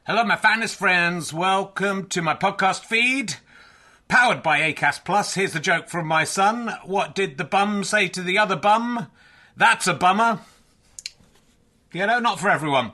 Hello, my finest friends. Welcome to my podcast feed, powered by Acast Plus. Here's the joke from my son. What did the bum say to the other bum? That's a bummer. You know, not for everyone.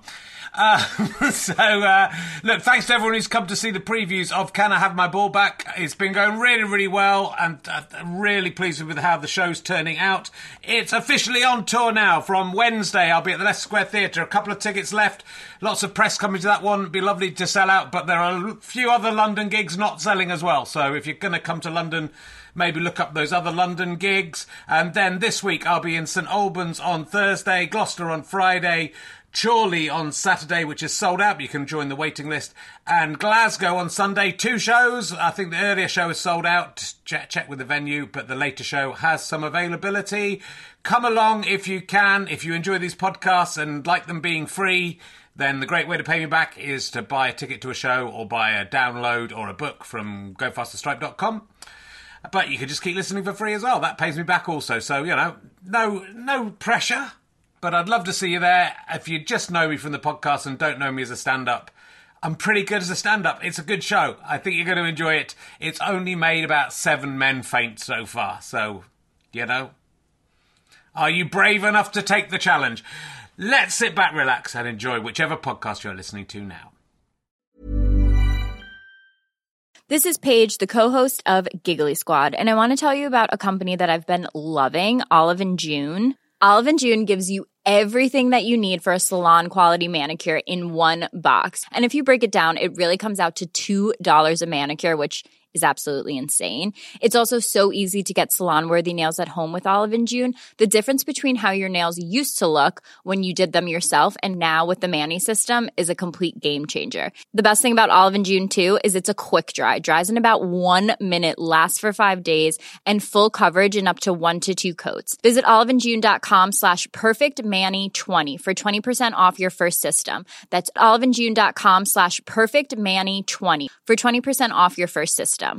Look, thanks to everyone who's come to see the previews of Can I Have My Ball Back? It's been going really, really well, and I'm really pleased with how the show's turning out. It's officially on tour now. From Wednesday, I'll be at the Leicester Square Theatre. A couple of tickets left. Lots of press coming to that one. It'd be lovely to sell out, but there are a few other London gigs not selling as well. So if you're going to come to London, maybe look up those other London gigs. And then this week, I'll be in St Albans on Thursday, Gloucester on Friday, Chorley on Saturday, which is sold out, but you can join the waiting list, and Glasgow on Sunday. 2 shows. I think the earlier show is sold out. Check with the venue, but the later show has some availability. Come along if you can. If you enjoy these podcasts and like them being free, then the great way to pay me back is to buy a ticket to a show or buy a download or a book from gofasterstripe.com. But you can just keep listening for free as well. That pays me back also. So, you know, no pressure. But I'd love to see you there. If you just know me from the podcast and don't know me as a stand-up, I'm pretty good as a stand-up. It's a good show. I think you're going to enjoy it. It's only made about 7 men faint so far. So, you know, are you brave enough to take the challenge? Let's sit back, relax, and enjoy whichever podcast you're listening to now. This is Paige, the co-host of Giggly Squad, and I want to tell you about a company that I've been loving, Olive & June. Olive & June gives you everything that you need for a salon-quality manicure in one box. And if you break it down, it really comes out to $2 a manicure, which is absolutely insane. It's also so easy to get salon-worthy nails at home with Olive & June. The difference between how your nails used to look when you did them yourself and now with the Mani system is a complete game changer. The best thing about Olive & June, too, is it's a quick dry. Dries in about 1 minute, lasts for 5 days, and full coverage in up to 1 to 2 coats. Visit oliveandjune.com/perfectmani20 for 20% off your first system. That's oliveandjune.com/perfectmani20 for 20% off your first system.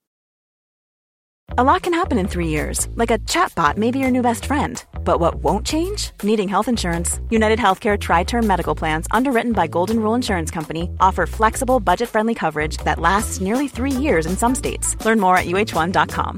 A lot can happen in 3 years, like a chatbot may be your new best friend. But what won't change? Needing health insurance. United Healthcare Tri-Term Medical Plans, underwritten by Golden Rule Insurance Company, offer flexible, budget-friendly coverage that lasts nearly 3 years in some states. Learn more at uh1.com.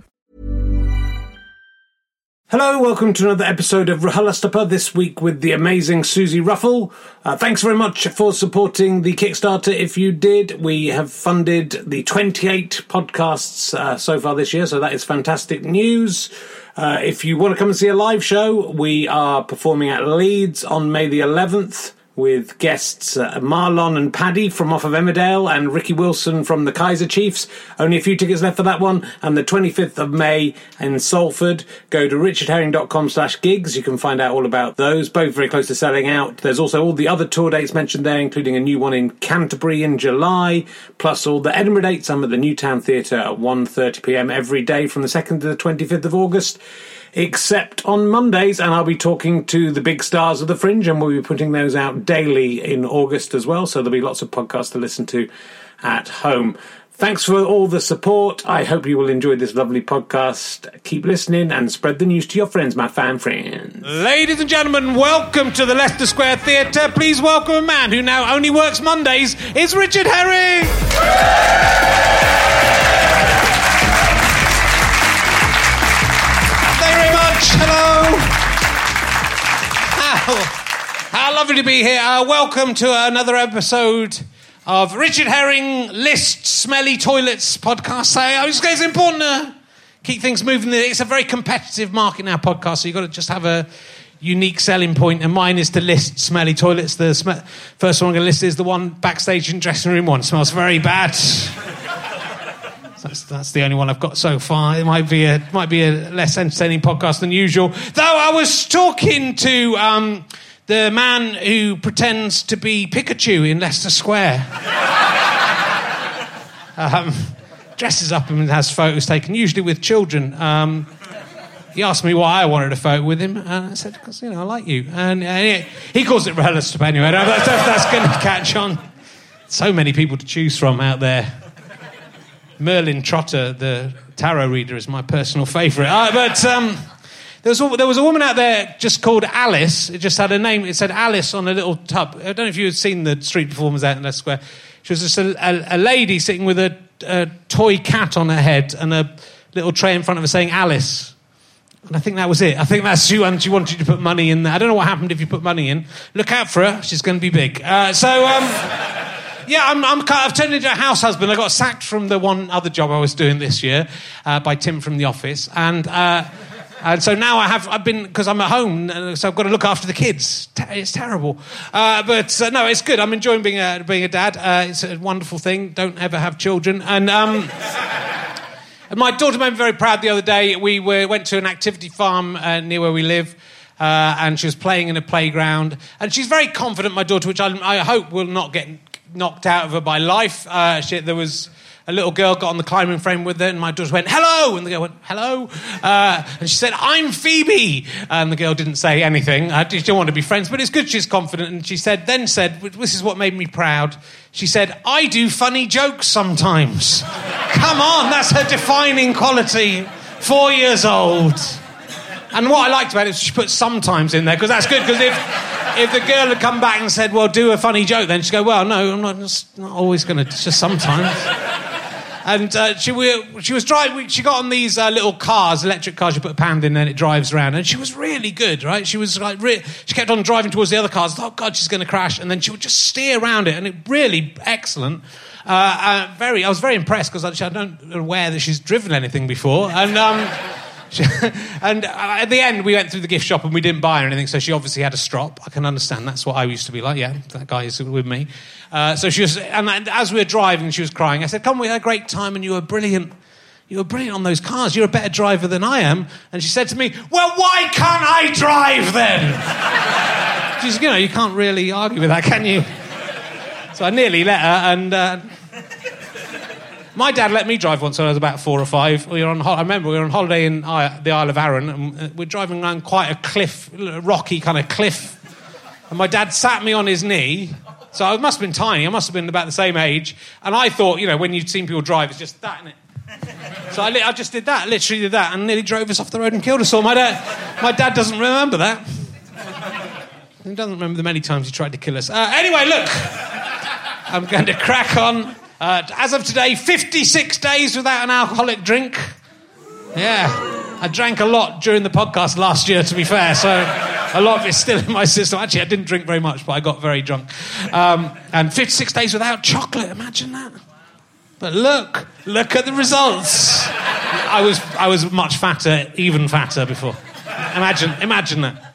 Hello, welcome to another episode of RHLSTP, this week with the amazing Susie Ruffle. Thanks very much for supporting the Kickstarter. If you did, we have funded the 28 podcasts so far this year, so that is fantastic news. If you want to come and see a live show, we are performing at Leeds on May the 11th. With guests Marlon and Paddy from off of Emmerdale and Ricky Wilson from the Kaiser Chiefs. Only a few tickets left for that one. And the 25th of May in Salford. Go to richardherring.com/gigs. You can find out all about those. Both very close to selling out. There's also all the other tour dates mentioned there, including a new one in Canterbury in July, plus all the Edinburgh dates. I'm at the Newtown Theatre at 1:30pm every day from the 2nd to the 25th of August. Except on Mondays, and I'll be talking to the big stars of the Fringe, and we'll be putting those out daily in August as well, so there'll be lots of podcasts to listen to at home. Thanks for all the support. I hope you will enjoy this lovely podcast. Keep listening and spread the news to your friends, my fan friends. Ladies and gentlemen, welcome to the Leicester Square Theatre. Please welcome a man who now only works Mondays. It's Richard Herring! Hello. How lovely to be here. Welcome to another episode of Richard Herring Lists Smelly Toilets podcast. It's important to keep things moving. It's a very competitive market now, podcast, so you've got to just have a unique selling point, and mine is to list smelly toilets. The first one I'm going to list is the one backstage in dressing room one. It smells very bad. That's the only one I've got so far. It might be a less entertaining podcast than usual. Though I was talking to the man who pretends to be Pikachu in Leicester Square. Dresses up and has photos taken, usually with children. He asked me why I wanted a photo with him, and I said, because, I like you. And he calls it RHLSTP anyway. That's going to catch on. So many people to choose from out there. Merlin Trotter, the tarot reader, is my personal favourite. There was a woman out there just called Alice. It just had a name. It said Alice on a little tub. I don't know if you had seen the street performers out in Leicester Square. She was just a lady sitting with a toy cat on her head and a little tray in front of her saying Alice. And I think that was it. I think that's she wanted you to put money in there. I don't know what happened if you put money in. Look out for her. She's going to be big. Yeah, I've turned into a house husband. I got sacked from the one other job I was doing this year by Tim from the office. And so now I've been, because I'm at home, so I've got to look after the kids. It's terrible. But no, it's good. I'm enjoying being a dad. It's a wonderful thing. Don't ever have children. And my daughter made me very proud the other day. We went to an activity farm near where we live. And she was playing in a playground. And she's very confident, my daughter, which I hope will not get knocked out of her by life. There was a little girl got on the climbing frame with her, and my daughter went, hello, and the girl went, hello, and she said, I'm Phoebe, and the girl didn't say anything. She didn't want to be friends, but it's good she's confident, and she said, this is what made me proud, she said, I do funny jokes sometimes. Come on, that's her defining quality, 4 years old. And what I liked about it is she put sometimes in there, because that's good, because if the girl had come back and said, well, do a funny joke, then she'd go, well, no, I'm not always going to, just sometimes. And she was driving, she got on these little cars, electric cars, you put a pound in and it drives around, and she was really good, right? She was like, she kept on driving towards the other cars, oh, God, she's going to crash, and then she would just steer around it, and it really excellent. I was very impressed, because I don't aware that she's driven anything before, and... and at the end we went through the gift shop and we didn't buy her anything, so she obviously had a strop. I can understand, that's what I used to be like. Yeah, that guy is with me. So she was, and as we were driving she was crying. I said, come, we had a great time and you were brilliant on those cars, you're a better driver than I am. And she said to me, well, why can't I drive then? She said, you can't really argue with that, can you? So I nearly let her, and my dad let me drive once when I was about 4 or 5. I remember we were on holiday in the Isle of Arran, and we're driving around quite a cliff, rocky kind of cliff. And my dad sat me on his knee. So I must have been tiny. I must have been about the same age. And I thought, when you've seen people drive, it's just that, isn't it? So I just did that, literally did that, and nearly drove us off the road and killed us all. My dad doesn't remember that. He doesn't remember the many times he tried to kill us. Anyway, look, I'm going to crack on. As of today, 56 days without an alcoholic drink. Yeah. I drank a lot during the podcast last year, to be fair, so a lot of it's still in my system. Actually, I didn't drink very much, but I got very drunk. And 56 days without chocolate, imagine that. But look at the results. I was much fatter, even fatter before. Imagine that.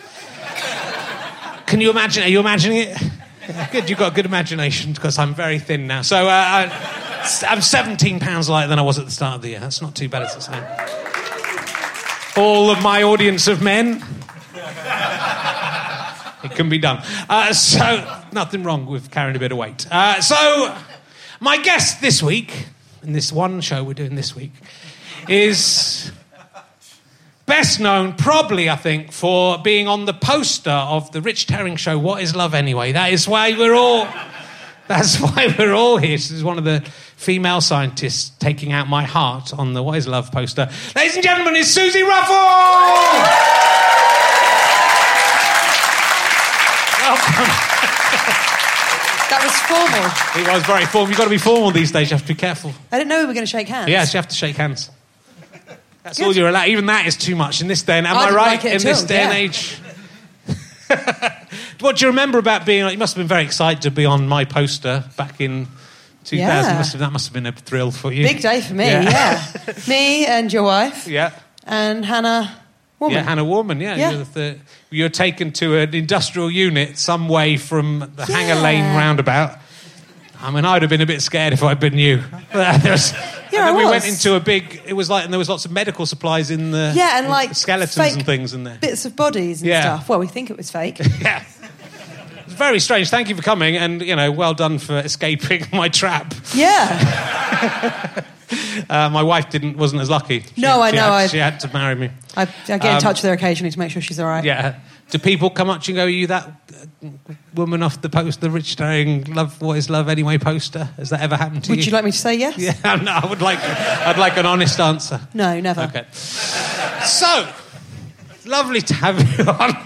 Can you imagine? Are you imagining it? Good, you've got a good imagination, because I'm very thin now. So I'm 17 pounds lighter than I was at the start of the year. That's not too bad as it's saying. All of my audience of men. It can be done. So nothing wrong with carrying a bit of weight. So my guest this week, in this one show we're doing this week, is... best known, probably, I think, for being on the poster of the Rich Herring show, What Is Love Anyway? That's why we're all here. This is one of the female scientists taking out my heart on the What Is Love poster. Ladies and gentlemen, it's Susie Ruffle! Welcome. That was formal. It was very formal. You've got to be formal these days. You have to be careful. I didn't know we were going to shake hands. Yes, you have to shake hands. That's all you're allowed. Even that is too much in this day and... Am I right? Like in this day and age? What do you remember about being... You must have been very excited to be on my poster back in 2000. Yeah. That must have been a thrill for you. Big day for me, yeah. Me and your wife. Yeah. And Hannah Warman. Yeah, Hannah Warman, yeah. You're taken to an industrial unit some way from the Hanger Lane roundabout. I mean, I'd have been a bit scared if I'd been you. We went into a big... It was like... And there was lots of medical supplies in the... Yeah, and like... skeletons and things in there. Bits of bodies and stuff. Well, we think it was fake. Yeah. It's very strange. Thank you for coming, and, well done for escaping my trap. Yeah. My wife wasn't as lucky. She had to marry me. I get in touch with her occasionally to make sure she's all right. Yeah. Do people come up to you and go, are you that woman off the poster, the Rich Herring Love What Is Love Anyway poster? Has that ever happened to you? Would you like me to say yes? Yeah, no, I'd like an honest answer. No, never. Okay. So, lovely to have you on.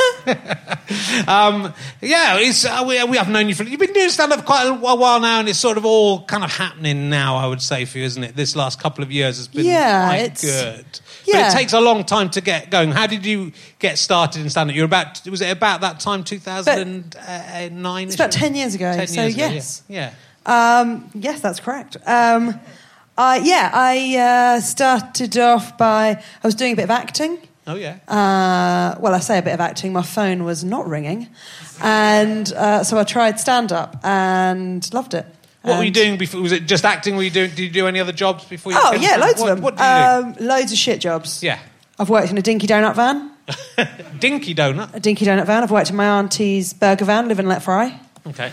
We have known you you've been doing stand-up quite a while now, and it's sort of all kind of happening now, I would say, for you, isn't it? This last couple of years has been quite good. Yeah. But it takes a long time to get going. How did you get started in stand-up? Was it about that time, 2009? It's about 10 years ago. 10 so, years ago, yes. Yeah. Yes, that's correct. I started off by... I was doing a bit of acting. Oh, yeah. I say a bit of acting. My phone was not ringing. And so I tried stand-up and loved it. What were you doing before? Was it just acting? Did you do any other jobs before you... Loads of them. What did you do? Loads of shit jobs. Yeah. I've worked in a dinky donut van. Dinky donut? A dinky donut van. I've worked in my auntie's burger van, live and let fry. Okay.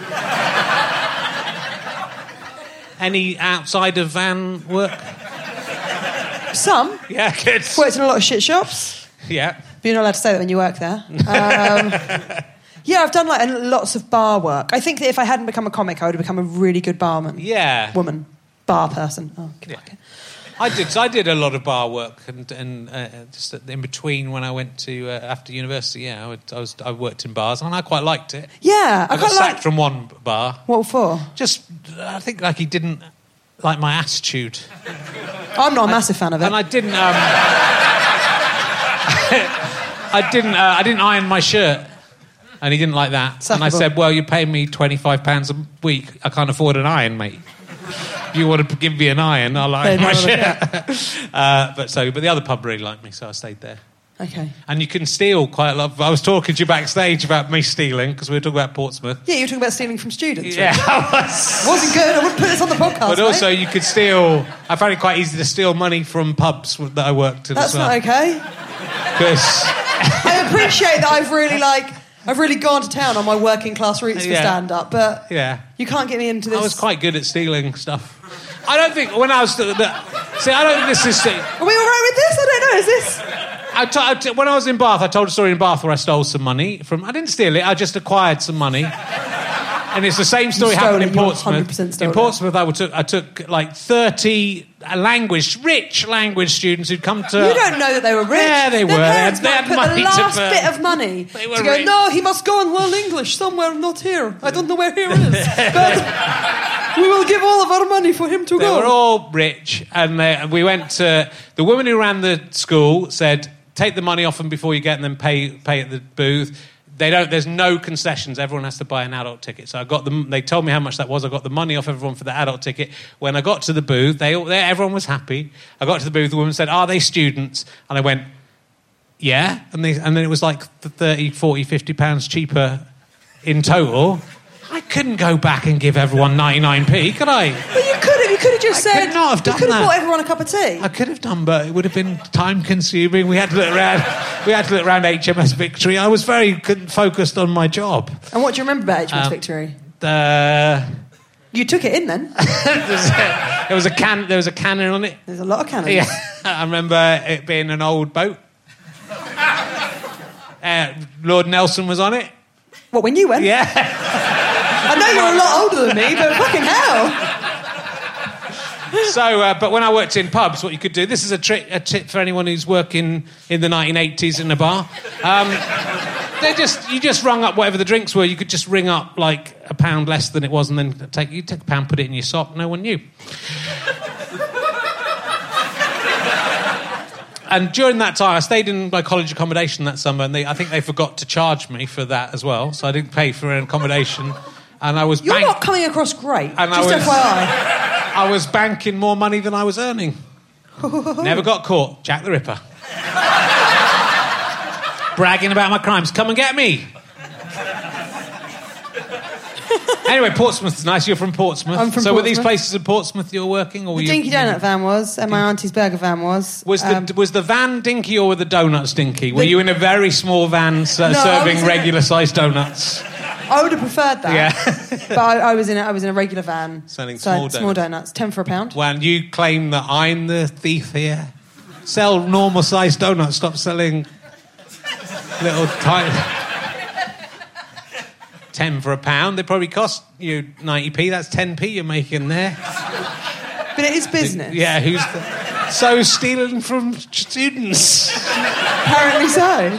Any outside of van work? Some. Yeah, good. Worked in a lot of shit shops. Yeah. But you're not allowed to say that when you work there. I've done lots of bar work. I think that if I hadn't become a comic, I would have become a really good barman. Yeah. Woman. Bar person. Oh, yeah. I did a lot of bar work and just in between when I went to after university. Yeah, I worked in bars and I quite liked it. Yeah, I got sacked from one bar. What for? Just I think he didn't like my attitude. I'm not a massive fan of it. And I didn't. I didn't iron my shirt, and he didn't like that. Suckable. And I said, "Well, you pay me £25 a week. I can't afford an iron, mate. You want to give me an iron? I'll iron my shirt." But the other pub really liked me, so I stayed there. Okay. And you can steal quite a lot. I was talking to you backstage about me stealing because we were talking about Portsmouth. Yeah, you were talking about stealing from students. Yeah, right? Wasn't good. I wouldn't put this on the podcast. But also, you could steal. I found it quite easy to steal money from pubs that I worked in. That's not okay. Because I appreciate that I've really gone to town on my working class roots for stand-up, but you can't get me into this. I was quite good at stealing stuff. I don't think when I was... I don't think this is... Are we all right with this? I don't know, is this... when I was in Bath, I told a story in Bath where I stole some money from... I didn't steal it, I just acquired some money. And it's the same story happened in Portsmouth. In Portsmouth, I took like 30 rich language students who'd come to... You don't know that they were rich. Yeah, they were. Their parents they had put money the last bit of money to go, rich. No, he must go and learn English somewhere, not here. I don't know where here is. But we will give all of our money for him to go. They were all rich, and we went to... The woman who ran the school said, take the money off them before you get them, pay at the booth. There's no concessions. Everyone has to buy an adult ticket. So I got them. They told me how much that was. I got the money off everyone for the adult ticket. When I got to the booth, everyone was happy. I got to the booth. The woman said, "Are they students?" And I went, "Yeah." And then it was like 30, 40, 50 pounds cheaper in total. I couldn't go back and give everyone 99p, could I? But you could have. You could have just said... Could not have done you could have bought everyone a cup of tea. I could have done, but it would have been time-consuming. We had to look around HMS Victory. I was very focused on my job. And what do you remember about HMS Victory? You took it in then. There was a cannon on it. There's a lot of cannons. Yeah, I remember it being an old boat. Lord Nelson was on it. What, when you went? Yeah. I know you're a lot older than me, but fucking hell. So, but when I worked in pubs, what you could do... This is a tip for anyone who's working in the 1980s in a bar. You just rung up whatever the drinks were. You could just ring up like £1 less than it was, and then take £1, put it in your sock. No one knew. And during that time, I stayed in my college accommodation that summer, and I think they forgot to charge me for that as well. So I didn't pay for an accommodation, and I was. You're not coming across great. And just FYI. I was banking more money than I was earning. Never got caught. Jack the Ripper. Bragging about my crimes. Come and get me. Anyway, Portsmouth's nice. You're from Portsmouth. I'm from so Portsmouth. were these places in Portsmouth you're working? Or the Dinky Donut van was, and my auntie's burger van was. Was the van dinky or were the donuts dinky? Were you in a very small van serving regular-sized donuts? I would have preferred that. Yeah. But I was in a regular van. Selling small donuts. 10 for £1. Well, you claim that I'm the thief here. Sell normal-sized donuts. Stop selling little tiny... 10 for £1. They probably cost you 90p. That's 10p you're making there. But it is business. Yeah, So stealing from students. Apparently so.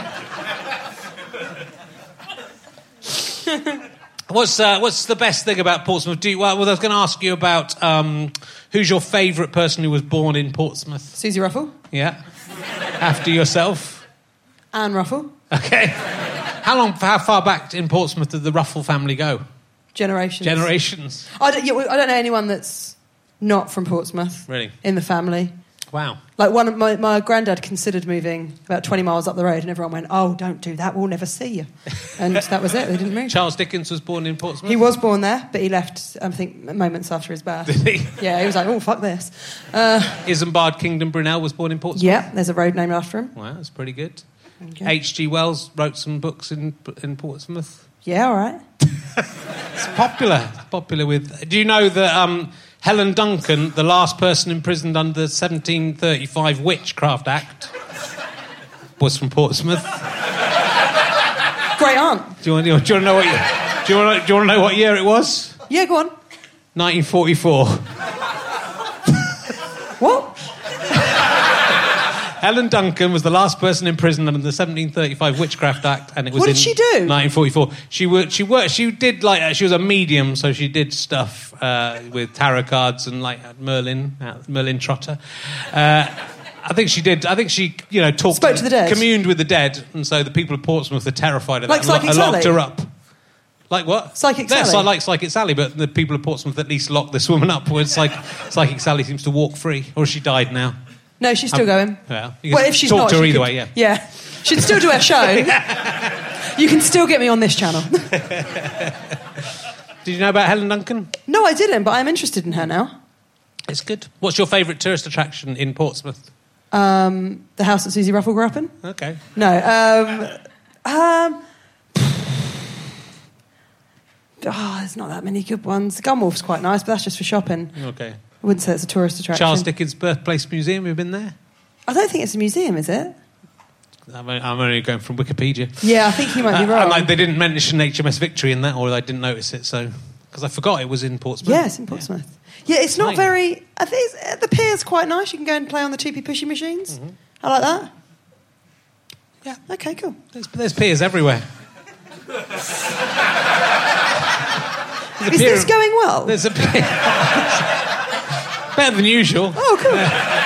What's the best thing about Portsmouth? I was going to ask you about who's your favourite person who was born in Portsmouth? Susie Ruffle. Yeah. After yourself? Anne Ruffle. Okay. How far back in Portsmouth did the Ruffle family go? Generations. I don't know anyone that's not from Portsmouth. Really? In the family. Wow. Like my granddad considered moving about 20 miles up the road and everyone went, oh, don't do that, we'll never see you. And that was it, they didn't move. Charles Dickens was born in Portsmouth? He was born there, but he left, I think, moments after his birth. Did he? Yeah, he was like, oh, fuck this. Isambard Kingdom Brunel was born in Portsmouth? Yeah, there's a road named after him. Wow, that's pretty good. Okay. H.G. Wells wrote some books in Portsmouth. Yeah, all right. It's popular with... Do you know that Helen Duncan, the last person imprisoned under the 1735 Witchcraft Act, was from Portsmouth? Great aunt. Do you want to know what year? Do you want to know what year it was? Yeah, go on. 1944. What? Helen Duncan was the last person imprisoned under the 1735 Witchcraft Act, and it was What did she do? 1944. She was a medium, so she did stuff with tarot cards and like Merlin Trotter. I think she talked, spoke to the dead, communed with the dead, and so the people of Portsmouth are terrified of like that. Psychic and locked Sally? her up. Like what? Psychic Yes, Sally? I like Psychic Sally, but the people of Portsmouth at least locked this woman up. Whereas Psychic Sally seems to walk free, or she died now. No, she's still going. Well, If she's talk not, to her she either could, way, yeah. Yeah. She'd still do her show. You can still get me on this channel. Did you know about Helen Duncan? No, I didn't, but I'm interested in her now. It's good. What's your favourite tourist attraction in Portsmouth? The house that Susie Ruffle grew up in? Okay. No. There's not that many good ones. Gunwolf's quite nice, but that's just for shopping. Okay. I wouldn't say it's a tourist attraction. Charles Dickens Birthplace Museum, you've been there? I don't think it's a museum, is it? I'm only going from Wikipedia. Yeah, I think you might be wrong. And they didn't mention HMS Victory in that, or I didn't notice it, so... Because I forgot it was in Portsmouth. Yeah, it's in Portsmouth. Yeah, it's not very... I think the pier's quite nice. You can go and play on the 2p pushy machines. Mm-hmm. I like that. Yeah. Okay, cool. There's piers everywhere. Is this going well? There's a pier... Better than usual. Oh, cool.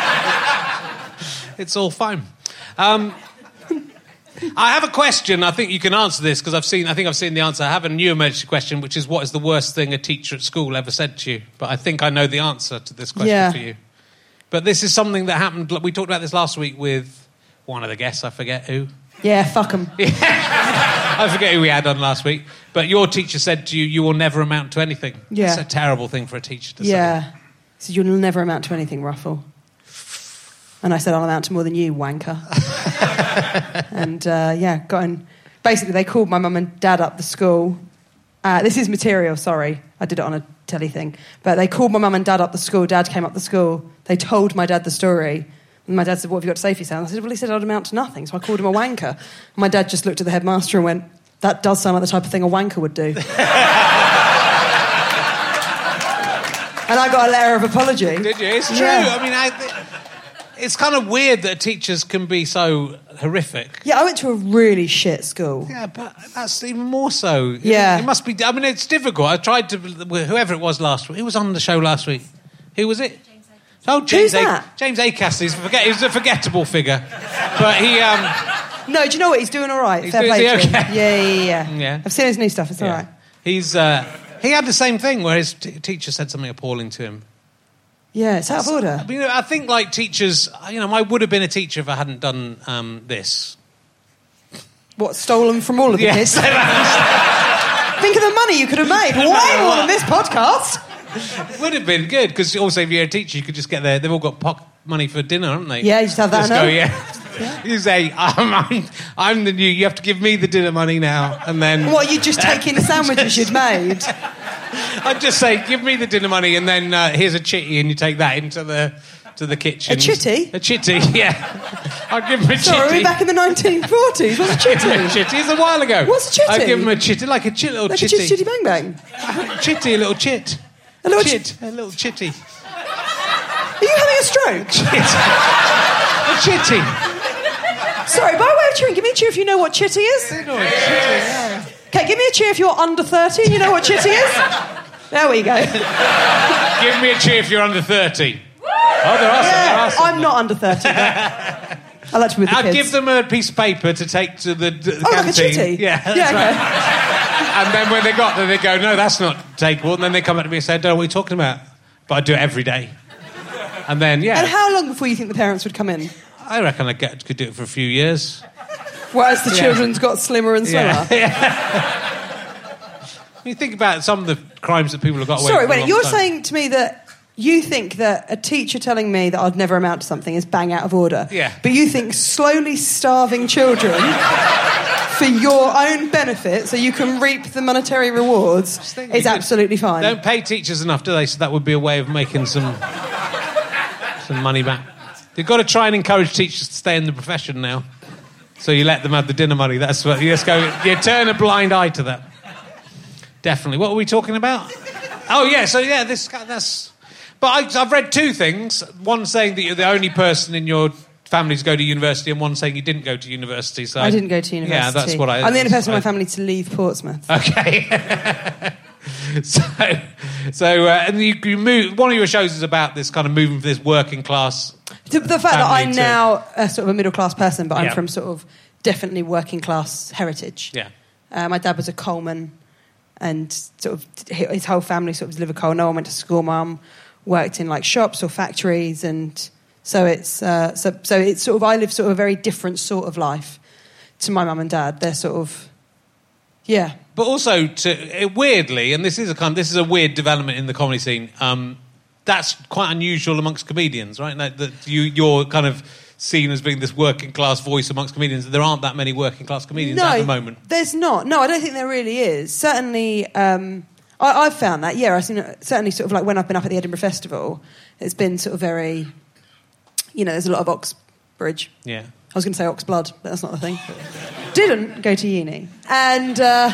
It's all fine. I have a question. I think you can answer this because I've seen the answer. I have a new emergency question, which is, what is the worst thing a teacher at school ever said to you? But I think I know the answer to this question for you. But this is something that happened. We talked about this last week with one of the guests. I forget who. Yeah, fuck them. I forget who we had on last week. But your teacher said to you, "You will never amount to anything." Yeah. It's a terrible thing for a teacher to say. Yeah. So you'll never amount to anything, Ruffle. And I said, I'll amount to more than you, wanker. And, got in. Basically, they called my mum and dad up the school. This is material, sorry. I did it on a telly thing. But they called my mum and dad up the school. Dad came up the school. They told my dad the story. And my dad said, what have you got to say for yourself? I said, well, he said I'd amount to nothing. So I called him a wanker. And my dad just looked at the headmaster and went, that does sound like the type of thing a wanker would do. And I got a letter of apology. Did you? It's true. Yeah. I mean, it's kind of weird that teachers can be so horrific. Yeah, I went to a really shit school. Yeah, but that's even more so. Yeah. It must be... I mean, it's difficult. I tried to... Whoever it was last week... Who was on the show last week? Who was it? James Who's that? James Acaster. He's a forgettable figure. But he... No, do you know what? He's doing all right. Is Fair he play to him. okay? Yeah. I've seen his new stuff. It's all right. He's... he had the same thing where his teacher said something appalling to him. Yeah, it's out of order. I mean, I think, like, teachers... I would have been a teacher if I hadn't done this. What, stolen from all of the kids? Think of the money you could have made. Way more than this podcast. Would have been good, because also if you're a teacher, you could just get there. They've all got pocket money for dinner, haven't they? Yeah, you just have that. Just go, yeah. You say, I'm the new... You have to give me the dinner money now, and then... What, you just take in the sandwiches you'd made? I'd just say, give me the dinner money, and then here's a chitty, and you take that into the kitchen. A chitty? A chitty, yeah. I'll give him a chitty. Sorry, are we back in the 1940s? What's a chitty? A chitty. It's a while ago. What's a chitty? I'd give him a chitty, like a little like chitty. Like a chitty bang bang? Chitty, a little chit. A little chit. A little chitty. Are you you having a stroke? A chitty. Sorry, by way of cheering, give me a cheer if you know what chitty is. Okay, give me a cheer if you're under 30 and you know what chitty is. There we go. Give me a cheer if you're under 30. Oh, there are some. I'm not under 30, but I like to be with the I'd kids. give them a piece of paper to take to the canteen. Like a chitty? Yeah, that's okay. right. And then when they got there, they go, no, that's not takeable. And then they come up to me and say, I don't know what you're talking about. But I do it every day. And then, yeah. And how long before you think the parents would come in? I reckon I could do it for a few years. Whereas the children's got slimmer and slimmer. Yeah. You think about some of the crimes that people have got away with. Sorry, wait, you're saying to me that you think that a teacher telling me that I'd never amount to something is bang out of order. Yeah. But you think slowly starving children for your own benefit so you can reap the monetary rewards is absolutely fine. Don't pay teachers enough, do they? So that would be a way of making some money back. You've got to try and encourage teachers to stay in the profession now. So you let them have the dinner money. That's what you just go. You turn a blind eye to that. Definitely. What were we talking about? Oh yeah. So yeah, that's. But I've read two things. One saying that you're the only person in your family to go to university, and one saying you didn't go to university. So I didn't go to university. Yeah, that's what I'm the only person in my family to leave Portsmouth. Okay. So and you move. One of your shows is about this kind of moving for this working class. The fact that I'm to... now a sort of a middle class person, but I'm Yeah. from sort of definitely working class heritage. Yeah. My dad was a coalman, and sort of his whole family sort of was Liverpool. No one went to school. Mum worked in like shops or factories, and so it's so it's sort of I live sort of a very different sort of life to my mum and dad. They're sort of But also, weirdly, and this is a weird development in the comedy scene. That's quite unusual amongst comedians, right? That you're kind of seen as being this working class voice amongst comedians. There aren't that many working class comedians at the moment. There's not. No, I don't think there really is. Certainly, I've found that. Yeah, I've seen certainly sort of like when I've been up at the Edinburgh Festival, it's been sort of very, there's a lot of Oxbridge. Yeah. I was going to say Oxblood, but that's not the thing. Didn't go to uni, and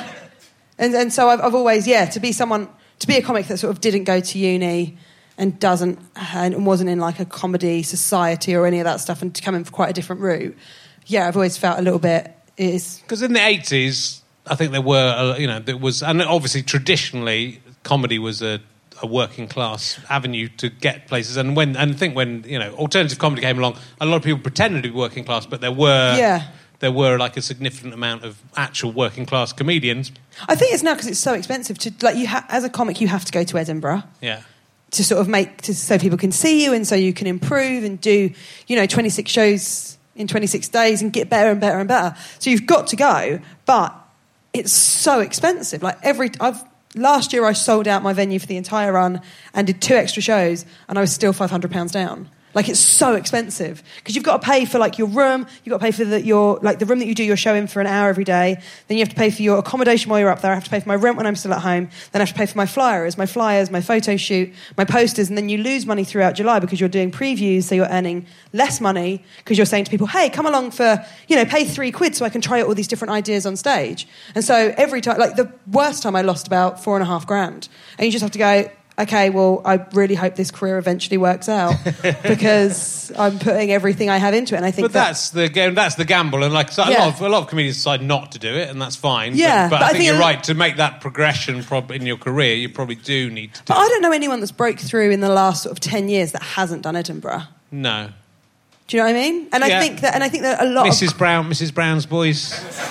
so I've always to be a comic that sort of didn't go to uni and wasn't in like a comedy society or any of that stuff, and to come in for quite a different route. Yeah, I've always felt a little bit because in the 80s, I think there were there was, and obviously traditionally comedy was a working class avenue to get places, and when alternative comedy came along, a lot of people pretended to be working class, but there were like a significant amount of actual working class comedians. I think it's now because it's so expensive to as a comic you have to go to Edinburgh. Yeah. To sort of so people can see you and so you can improve and do 26 shows in 26 days and get better and better and better. So you've got to go, but it's so expensive. Last year I sold out my venue for the entire run and did 2 extra shows, and I was still £500 down. Like, it's so expensive because you've got to pay for like your room, you've got to pay for the room that you do your show in for an hour every day. Then you have to pay for your accommodation while you're up there. I have to pay for my rent when I'm still at home. Then I have to pay for my flyers, my photo shoot, my posters, and then you lose money throughout July because you're doing previews, so you're earning less money because you're saying to people, "Hey, come along for pay £3 so I can try out all these different ideas on stage." And so every time, like the worst time, I lost about $4.5 grand, and you just have to go, okay, well, I really hope this career eventually works out because I'm putting everything I have into it, and I think that's the game. That's the gamble, and a lot of comedians decide not to do it, and that's fine. Yeah, but I think you're right to make that progression in your career. You probably do need to. But I don't know anyone that's broke through in the last sort of 10 years that hasn't done Edinburgh. No. Do you know what I mean? And I think that a lot Mrs. Brown's Boys.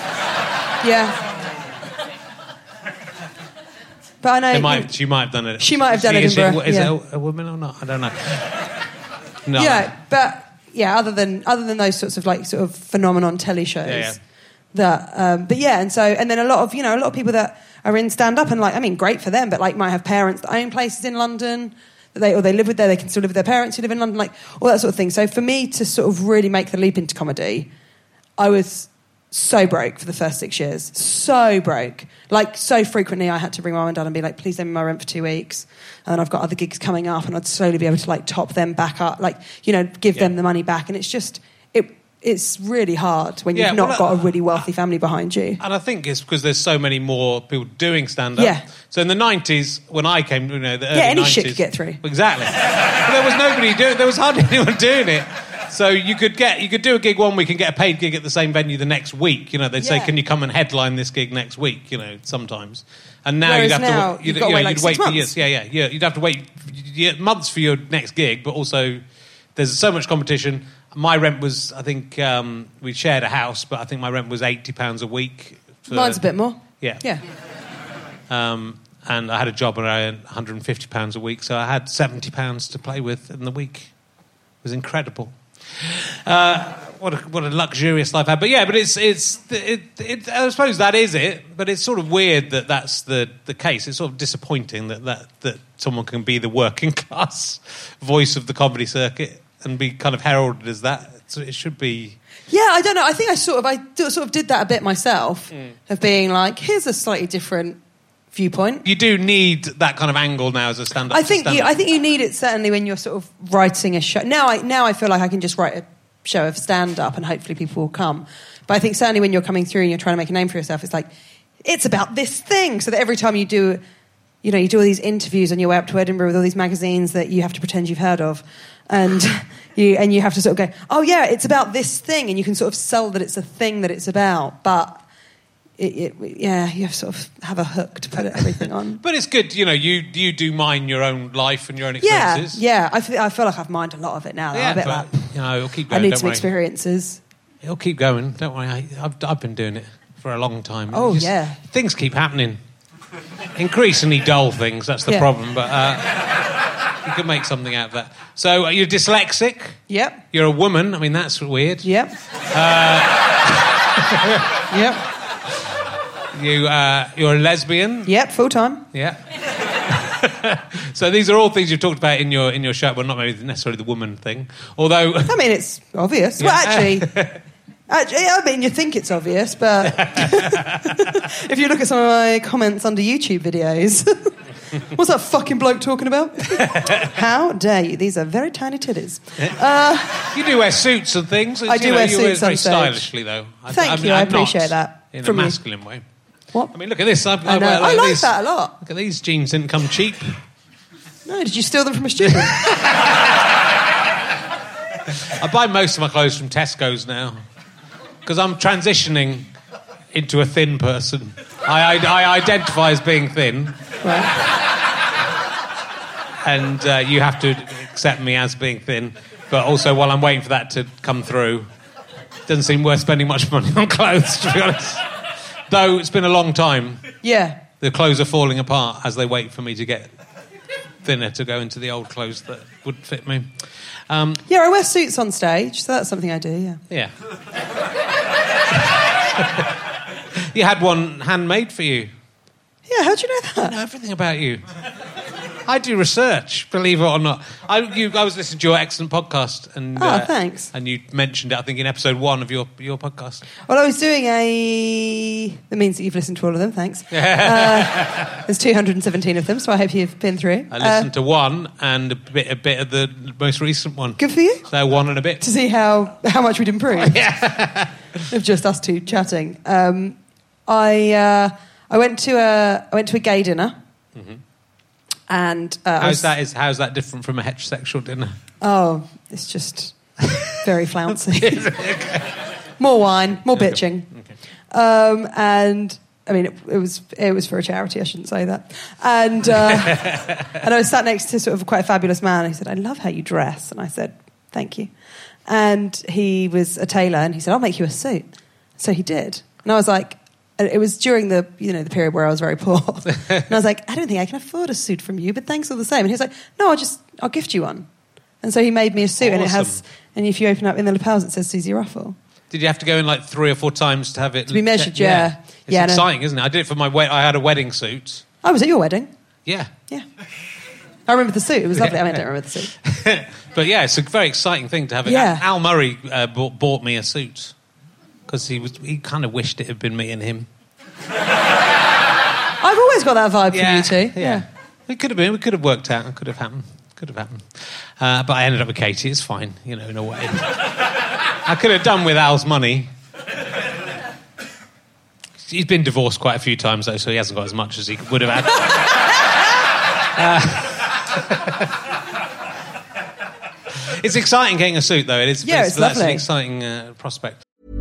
Yeah. But I know she might have done it. She might have done Edinburgh. Is it a woman or not? I don't know. No. Yeah, but other than those sorts of sort of phenomenon telly shows, and then a lot of people that are in stand up and great for them, but might have parents that own places in London that they live with there. They can still live with their parents who live in London, all that sort of thing. So for me to sort of really make the leap into comedy, I was so broke for the first 6 years. So broke. So frequently I had to bring my mum and dad and be like, please lend me my rent for 2 weeks. And then I've got other gigs coming up, and I'd slowly be able to top them back up, give them the money back. And it's just, it it's really hard when you've not got a really wealthy family behind you. And I think it's because there's so many more people doing stand-up. Yeah. So in the 90s, when I came, the early 90s... any shit could get through. Exactly. But there was nobody doing... There was hardly anyone doing it. So you could do a gig one week and get a paid gig at the same venue the next week. They'd say, can you come and headline this gig next week, sometimes. And now Whereas you'd have now, to... you've got to wait like 6 months. For years. Yeah. You'd have to wait months for your next gig, but also there's so much competition. My rent was, I think, we shared a house, but I think my rent was £80 a week. Mine's a bit more. Yeah. Yeah. And I had a job and I earned £150 a week, so I had £70 to play with in the week. It was incredible. What a luxurious life I had. But yeah, but it's I suppose that is it. But it's sort of weird that that's the case. It's sort of disappointing that someone can be the working class voice of the comedy circuit and be kind of heralded as that. So it should be. Yeah, I don't know. I think I sort of did that a bit myself, of being like, here's a slightly different viewpoint. You do need that kind of angle now as a stand-up. I think you need it certainly when you're sort of writing a show. Now I feel like I can just write a show of stand-up and hopefully people will come. But I think certainly when you're coming through and you're trying to make a name for yourself, it's like, it's about this thing. So that every time you do, you do all these interviews on your way up to Edinburgh with all these magazines that you have to pretend you've heard of. And you have to sort of go, oh yeah, it's about this thing. And you can sort of sell that it's a thing that it's about. But you have to sort of have a hook to put everything on. But it's good, you do mine your own life and your own experiences. Yeah. I feel like I've mined a lot of it now. Yeah, I bet but, it'll keep going. I need some experiences. It'll keep going. Don't worry. I've been doing it for a long time. Oh, yeah. Things keep happening. Increasingly dull things. That's the problem. But you can make something out of that. So you're dyslexic. Yep. You're a woman. I mean, that's weird. Yep. Yep. You're a lesbian. Yep, full time. Yeah. So these are all things you've talked about in your show. Well, not maybe necessarily the woman thing, although I mean it's obvious. Yeah. Well, actually, I mean you think it's obvious, but if you look at some of my comments under YouTube videos, what's that fucking bloke talking about? How dare you? These are very tiny titties. You do wear suits and things. I do wear suits very on stage. stylishly, though. Thank you. I appreciate that. In a masculine way. What? I mean, look at this. I like that a lot. Look at these jeans. Didn't come cheap. No, did you steal them from a student? I buy most of my clothes from Tesco's now because I'm transitioning into a thin person. I identify as being thin. Right. And you have to accept me as being thin. But also, while I'm waiting for that to come through, it doesn't seem worth spending much money on clothes, to be honest. Though it's been a long time. Yeah. The clothes are falling apart as they wait for me to get thinner to go into the old clothes that would fit me. I wear suits on stage, so that's something I do, yeah. Yeah. You had one handmade for you. Yeah, how'd you know that? I know everything about you. I do research, believe it or not. I was listening to your excellent podcast. And, thanks. And you mentioned it, I think, in episode 1 of your podcast. Well, I was doing that means that you've listened to all of them, thanks. There's 217 of them, so I hope you've been through. I listened to one and a bit of the most recent one. Good for you. So 1 and a bit. To see how much we'd improved. Yeah. Of just us two chatting. I went to a gay dinner. Mm-hmm. And how's that different from a heterosexual dinner? Oh, it's just very flouncy. More wine, more bitching. Okay. And I mean, it was for a charity. I shouldn't say that. And and I was sat next to sort of quite a fabulous man. He said, "I love how you dress," and I said, "Thank you." And he was a tailor, and he said, "I'll make you a suit." So he did, and I was like. It was during the the period where I was very poor, and I was like, I don't think I can afford a suit from you, but thanks all the same. And he was like, no, I'll gift you one. And so he made me a suit, awesome. and if you open up in the lapels, it says Susie Ruffle. Did you have to go in like 3 or 4 times to have it to be measured? Yeah. It's exciting, isn't it? I did it for my wedding. I had a wedding suit. I was at your wedding. Yeah. I remember the suit. It was lovely. I don't remember the suit. But yeah, it's a very exciting thing to have it. Yeah. Al Murray bought me a suit. Because he kind of wished it had been me and him. I've always got that vibe from you two. Yeah. It could have been. We could have worked out. It could have happened. But I ended up with Katie. It's fine, in a way. I could have done with Al's money. He's been divorced quite a few times, though, so he hasn't got as much as he would have had. It's exciting getting a suit, though. It's lovely. That's an exciting prospect.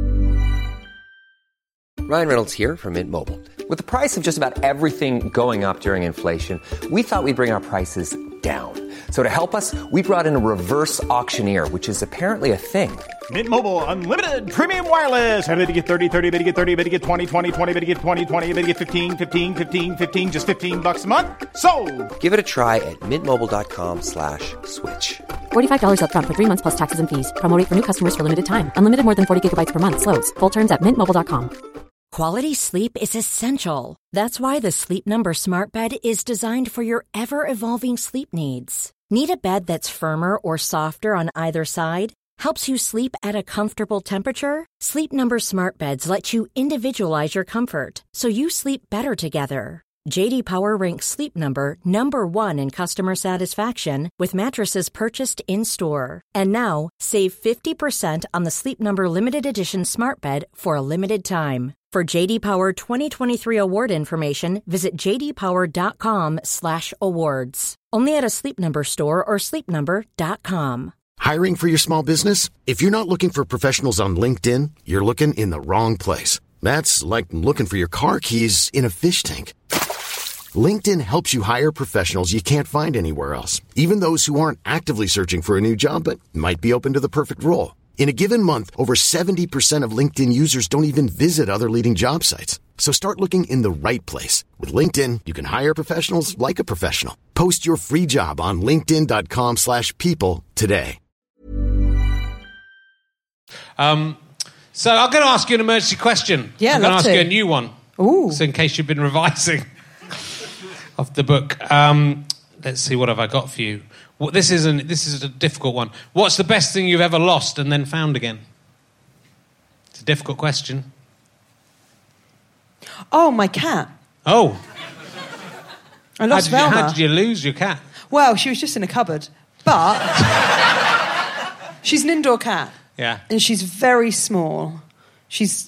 Ryan Reynolds here from Mint Mobile. With the price of just about everything going up during inflation, we thought we'd bring our prices down. So to help us, we brought in a reverse auctioneer, which is apparently a thing. Mint Mobile Unlimited Premium Wireless. How to get 30, 30, bit to get 30, bit to get 20, 20, 20, bit to get 20, 20, bit to get 15, 15, 15, 15, just $15 a month? Sold! Give it a try at mintmobile.com/switch. $45 up front for 3 months plus taxes and fees. Promo rate for new customers for limited time. Unlimited more than 40 gigabytes per month. Slows full terms at mintmobile.com. Quality sleep is essential. That's why the Sleep Number Smart Bed is designed for your ever-evolving sleep needs. Need a bed that's firmer or softer on either side? Helps you sleep at a comfortable temperature? Sleep Number Smart Beds let you individualize your comfort, so you sleep better together. J.D. Power ranks Sleep Number number 1 in customer satisfaction with mattresses purchased in-store. And now, save 50% on the Sleep Number Limited Edition Smart Bed for a limited time. For J.D. Power 2023 award information, visit jdpower.com/awards. Only at a Sleep Number store or sleepnumber.com. Hiring for your small business? If you're not looking for professionals on LinkedIn, you're looking in the wrong place. That's like looking for your car keys in a fish tank. LinkedIn helps you hire professionals you can't find anywhere else, even those who aren't actively searching for a new job but might be open to the perfect role. In a given month, over 70% of LinkedIn users don't even visit other leading job sites. So start looking in the right place. With LinkedIn, you can hire professionals like a professional. Post your free job on linkedin.com/people today. So I'm going to ask you an emergency question. Yeah, I'm going to ask to. you a new one. Ooh. So in case you've been revising of the book. Let's see, what have I got for you? Well, this is a difficult one. What's the best thing you've ever lost and then found again? It's a difficult question. Oh, my cat. Oh. I lost Velma. How did you lose your cat? Well, she was just in a cupboard. But she's an indoor cat. Yeah. And she's very small. She's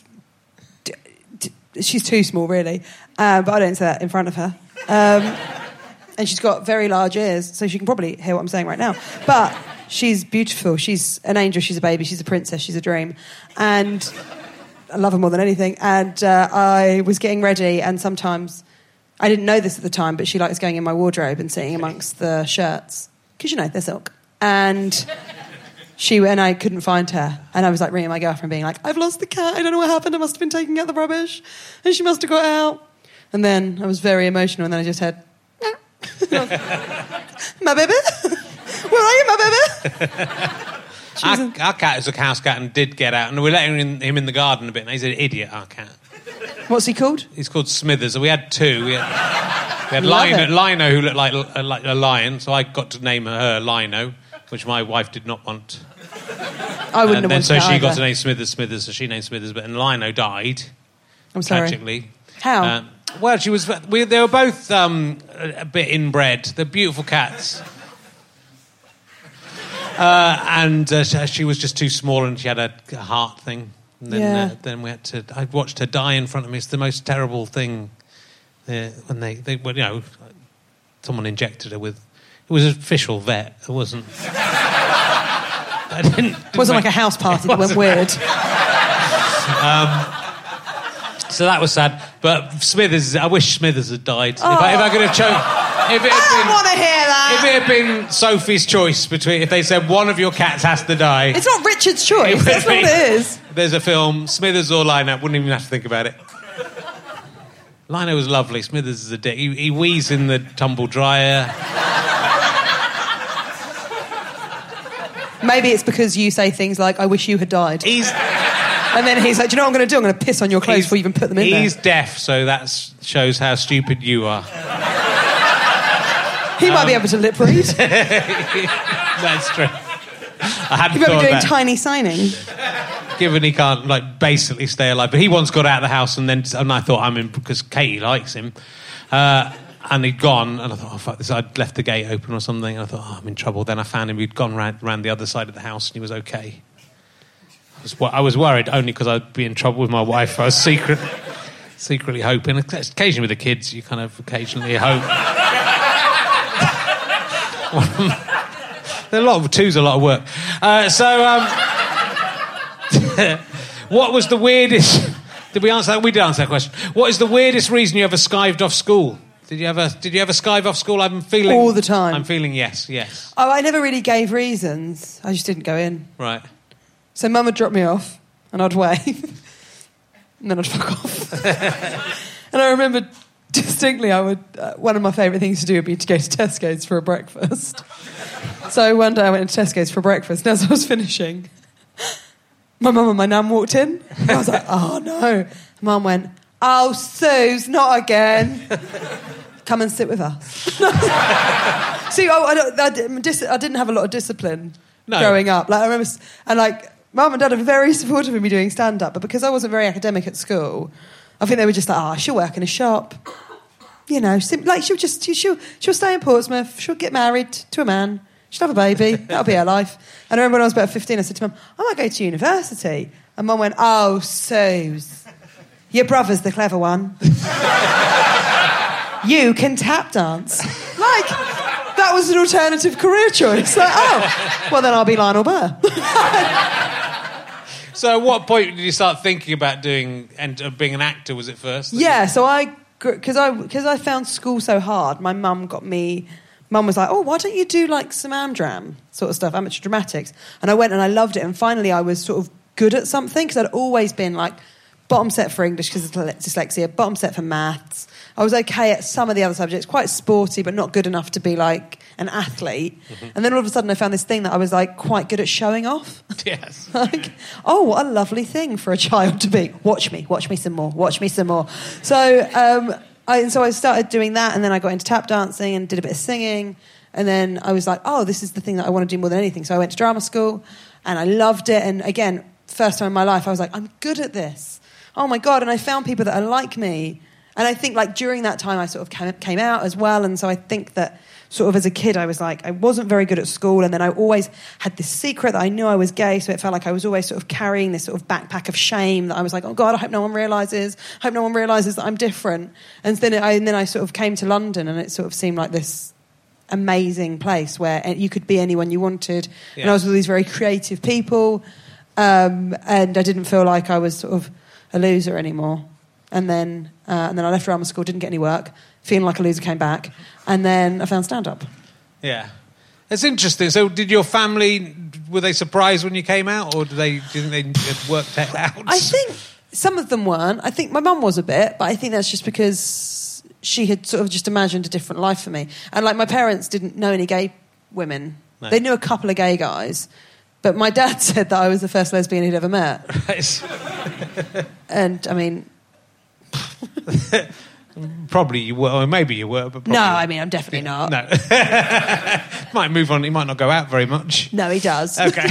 too small, really. But I don't say that in front of her. And she's got very large ears, so she can probably hear what I'm saying right now. But she's beautiful. She's an angel. She's a baby. She's a princess. She's a dream. And I love her more than anything. And I was getting ready, and sometimes... I didn't know this at the time, but she likes going in my wardrobe and sitting amongst the shirts. Because, you know, they're silk. And I couldn't find her. And I was, like, ringing my girlfriend being like, I've lost the cat. I don't know what happened. I must have been taking out the rubbish. And she must have got out. And then I was very emotional, and then I just had... My baby? Where are you, my baby? Our cat is a house cat and did get out, and we're letting him in the garden a bit, and he's an idiot, our cat. What's he called? He's called Smithers. We had two. We had Lino, who looked like a lion, so I got to name her Lino, which my wife did not want. I wouldn't have wanted so that she either. got to name Smithers, so she named Smithers, but then Lino died. I'm sorry. Tragically. How? Well, they were both a bit inbred. They're beautiful cats. And she was just too small, and she had a heart thing. And then we had to... I watched her die in front of me. It's the most terrible thing. When they someone injected her with... It was an official vet. It wasn't... It wasn't like a house party that went weird. So that was sad. But Smithers... I wish Smithers had died. Oh. If I could have chosen... I don't want to hear that. If it had been Sophie's choice between... If they said one of your cats has to die... It's not Richard's choice. That's not what it is. There's a film, Smithers or Lino. Wouldn't even have to think about it. Lino was lovely. Smithers is a dick. He wheezes in the tumble dryer. Maybe it's because you say things like, I wish you had died. And then he's like, do you know what I'm going to do? I'm going to piss on your clothes before you even put them in there. He's deaf, so that shows how stupid you are. He might be able to lip read. That's true. I hadn't He'd thought be doing that. tiny signing. Given he can't, basically stay alive. But he once got out of the house, and I thought, I'm in, because Katie likes him. And he'd gone, and I thought, oh, fuck this. I'd left the gate open or something, and I thought, oh, I'm in trouble. Then I found him. He'd gone round the other side of the house, and he was okay. I was worried only because I'd be in trouble with my wife. I was secretly hoping. Occasionally with the kids, you kind of occasionally hope. Two's a lot of work. What was the weirdest... Did we answer that? We did answer that question. What is the weirdest reason you ever skived off school? Did you ever skive off school? I'm feeling... All the time. I'm feeling yes. Oh, I never really gave reasons. I just didn't go in. Right. So Mum would drop me off, and I'd wave, and then I'd fuck off. And I remember distinctly, one of my favourite things to do would be to go to Tesco's for a breakfast. So one day I went to Tesco's for breakfast, and as I was finishing, my mum and my nan walked in. And I was like, oh no. Mum went, oh, Suze, not again. Come and sit with us. See, I didn't have a lot of discipline growing up. Like I remember, and like Mum and Dad are very supportive of me doing stand-up, but because I wasn't very academic at school, I think they were just like, she'll work in a shop. You know, like she'll stay in Portsmouth. She'll get married to a man. She'll have a baby. That'll be her life. And I remember when I was about 15, I said to Mum, I might go to university. And Mum went, oh, Suze, your brother's the clever one. You can tap dance. Like, that was an alternative career choice. Like, oh, well, then I'll be Lionel Burr. So at what point did you start thinking about being an actor, was it first? Yeah, so because I found school so hard, my mum was like, oh, why don't you do like some Amdram sort of stuff, amateur dramatics? And I went and I loved it. And finally I was sort of good at something because I'd always been like bottom set for English because of dyslexia, bottom set for maths. I was okay at some of the other subjects, quite sporty, but not good enough to be like an athlete. Mm-hmm. And then all of a sudden I found this thing that I was like quite good at showing off. Yes. Like, oh, what a lovely thing for a child to be. Watch me some more. So I started doing that, and then I got into tap dancing and did a bit of singing. And then I was like, oh, this is the thing that I want to do more than anything. So I went to drama school, and I loved it. And again, first time in my life, I was like, I'm good at this. Oh, my God. And I found people that are like me. And I think, like, during that time, I sort of came out as well. And so I think that sort of as a kid, I was like, I wasn't very good at school. And then I always had this secret that I knew I was gay. So it felt like I was always sort of carrying this sort of backpack of shame that I was like, oh, God, I hope no one realises. I hope no one realises that I'm different. And then I sort of came to London, and it sort of seemed like this amazing place where you could be anyone you wanted. Yeah. And I was with these very creative people. And I didn't feel like I was sort of a loser anymore. And then I left drama school, didn't get any work, feeling like a loser, came back, and then I found stand-up. Yeah. It's interesting. So did your family, were they surprised when you came out, or do you think they had worked it out? I think some of them weren't. I think my mum was a bit, but I think that's just because she had sort of just imagined a different life for me. And like my parents didn't know any gay women. No. They knew a couple of gay guys. But my dad said that I was the first lesbian he'd ever met. Right. And, I mean... Probably you were, or maybe you were, but probably... No, I mean, I'm definitely not. No. Might move on, he might not go out very much. No, he does. Okay.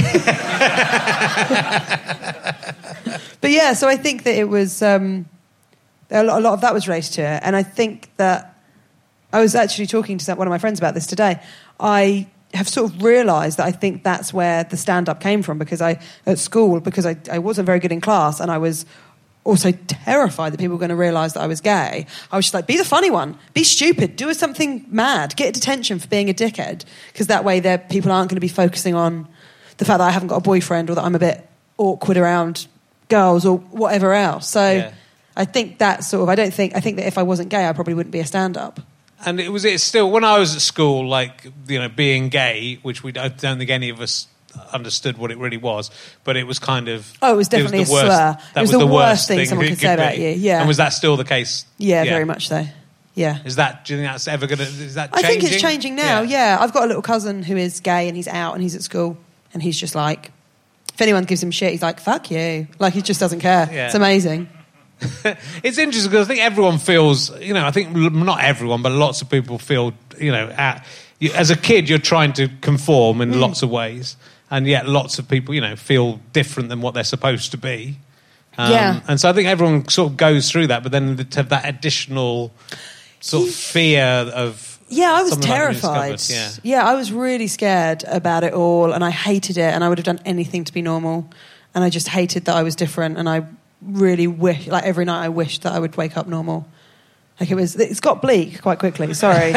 But yeah, so I think that it was... a lot of that was related to it. And I think that... I was actually talking to one of my friends about this today. I have sort of realised that I think that's where the stand-up came from, because I wasn't very good in class, and I was also terrified that people were going to realise that I was gay. I was just like, be the funny one, be stupid, do something mad, get detention for being a dickhead, because that way people aren't going to be focusing on the fact that I haven't got a boyfriend or that I'm a bit awkward around girls or whatever else. So yeah. I think that I think that if I wasn't gay, I probably wouldn't be a stand-up. And it's still, when I was at school, like, you know, being gay, which I don't think any of us understood what it really was, but it was kind of... Oh, it was definitely a slur. It was the worst thing someone could say about you, yeah. And was that still the case? Yeah, very much so, yeah. Do you think that's ever going to... Is that changing? I think it's changing now, yeah. I've got a little cousin who is gay, and he's out, and he's at school, and he's just like... If anyone gives him shit, he's like, fuck you. Like, he just doesn't care. Yeah. It's amazing. It's interesting because I think everyone feels, you know, I think not everyone, but lots of people feel, you know, as a kid you're trying to conform in lots of ways, and yet lots of people, you know, feel different than what they're supposed to be. And so I think everyone sort of goes through that, but then to have that additional sort of fear of... Yeah, I was terrified. Yeah, I was really scared about it all, and I hated it, and I would have done anything to be normal. and I just hated that I was different, and I really wish, like every night I wished that I would wake up normal. Like it's got bleak quite quickly, sorry.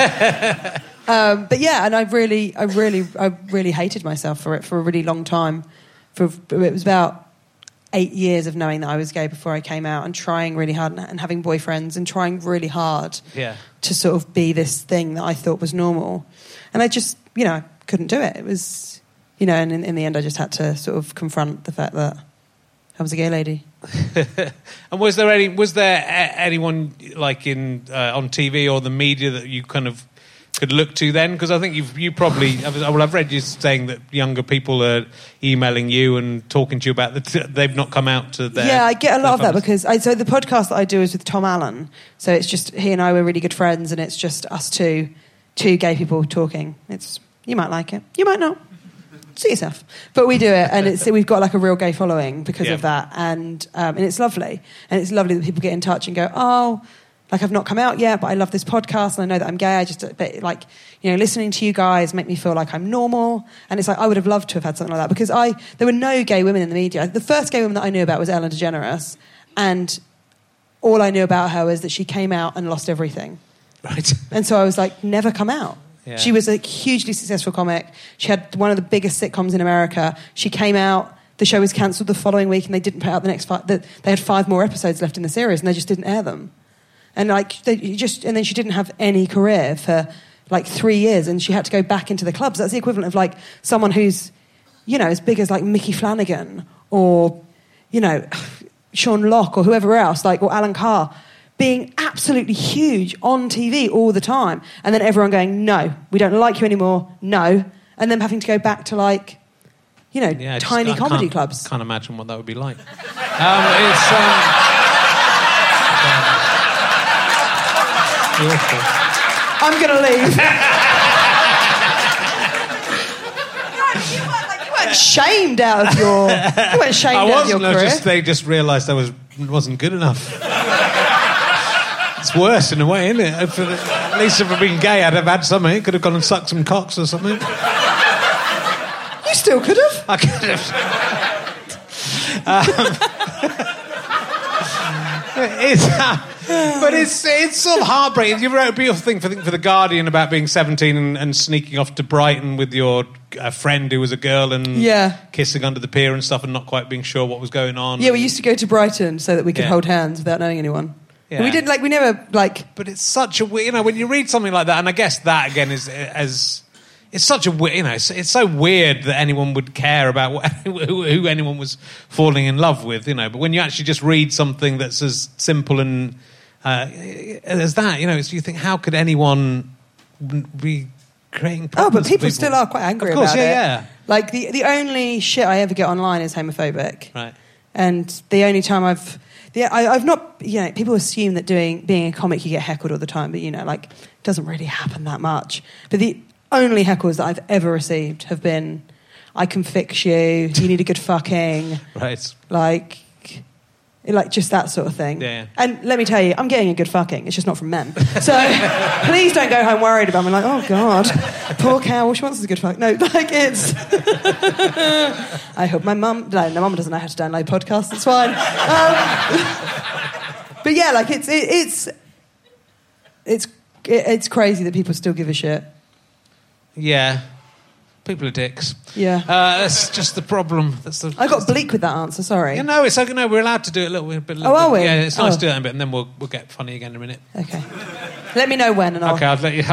But yeah, and I really hated myself for it for a really long time. It was about 8 years of knowing that I was gay before I came out, and trying really hard and having boyfriends and trying really hard to sort of be this thing that I thought was normal. And I just, couldn't do it. It was, and in the end I just had to sort of confront the fact that I was a gay lady. And was there anyone like in on TV or the media that you kind of could look to then? Because I think you probably... I've read you saying that younger people are emailing you and talking to you about they've not come out to their... Yeah, I get a lot of that because... So the podcast that I do is with Tom Allen. So it's just... He and I were really good friends, and it's just us two gay people talking. You might like it. You might not. See yourself. But we do it, and we've got like a real gay following because of that. And it's lovely. And it's lovely that people get in touch and go, oh... Like, I've not come out yet, but I love this podcast and I know that I'm gay. Listening to you guys make me feel like I'm normal. And it's like, I would have loved to have had something like that because there were no gay women in the media. The first gay woman that I knew about was Ellen DeGeneres. And all I knew about her was that she came out and lost everything. Right. And so I was like, never come out. Yeah. She was a hugely successful comic. She had one of the biggest sitcoms in America. She came out. The show was cancelled the following week and they didn't put out the next 5. They had 5 more episodes left in the series and they just didn't air them. And then she didn't have any career for like 3 years, and she had to go back into the clubs. That's the equivalent of like someone who's, as big as like Mickey Flanagan or, Sean Locke or whoever else, or Alan Carr, being absolutely huge on TV all the time, and then everyone going, no, we don't like you anymore, no, and then having to go back to tiny comedy clubs. I can't imagine what that would be like. I'm going to leave. You weren't shamed out of your... You weren't shamed out of your career. They just realised I wasn't good enough. It's worse in a way, isn't it? At least if I'd been gay, I'd have had something. Could have gone and sucked some cocks or something. You still could have. I could have. But it's sort of heartbreaking. You wrote a beautiful thing for The Guardian about being 17 and sneaking off to Brighton with your friend who was a girl and kissing under the pier and stuff and not quite being sure what was going on. Yeah, we used to go to Brighton so that we could hold hands without knowing anyone. Yeah. We didn't we never But it's such a when you read something like that, and I guess that again is as. It's such a it's so weird that anyone would care about who anyone was falling in love with, But when you actually just read something that's as simple and as that, you think, how could anyone be creating problems? Oh, but people still are quite angry about it. Yeah. Like the only shit I ever get online is homophobic, right? And the only time I've not, people assume that being a comic you get heckled all the time, but it doesn't really happen that much. But the only heckles that I've ever received have been, I can fix you, you need a good fucking. Right. Like just that sort of thing. Yeah. And let me tell you, I'm getting a good fucking. It's just not from men. So please don't go home worried about me. Like, oh, God, poor cow, all she wants is a good fuck. No, it's... I hope my mum... No, my mum doesn't know how to download podcasts. It's fine. But yeah, it's crazy that people still give a shit. Yeah. People are dicks. Yeah. That's just the problem. I got bleak with that answer, sorry. It's okay. No, we're allowed to do it a little bit. Are we? Yeah, it's nice to do that in a bit, and then we'll get funny again in a minute. Okay. Let me know when, and I'll... Okay, I'll let you...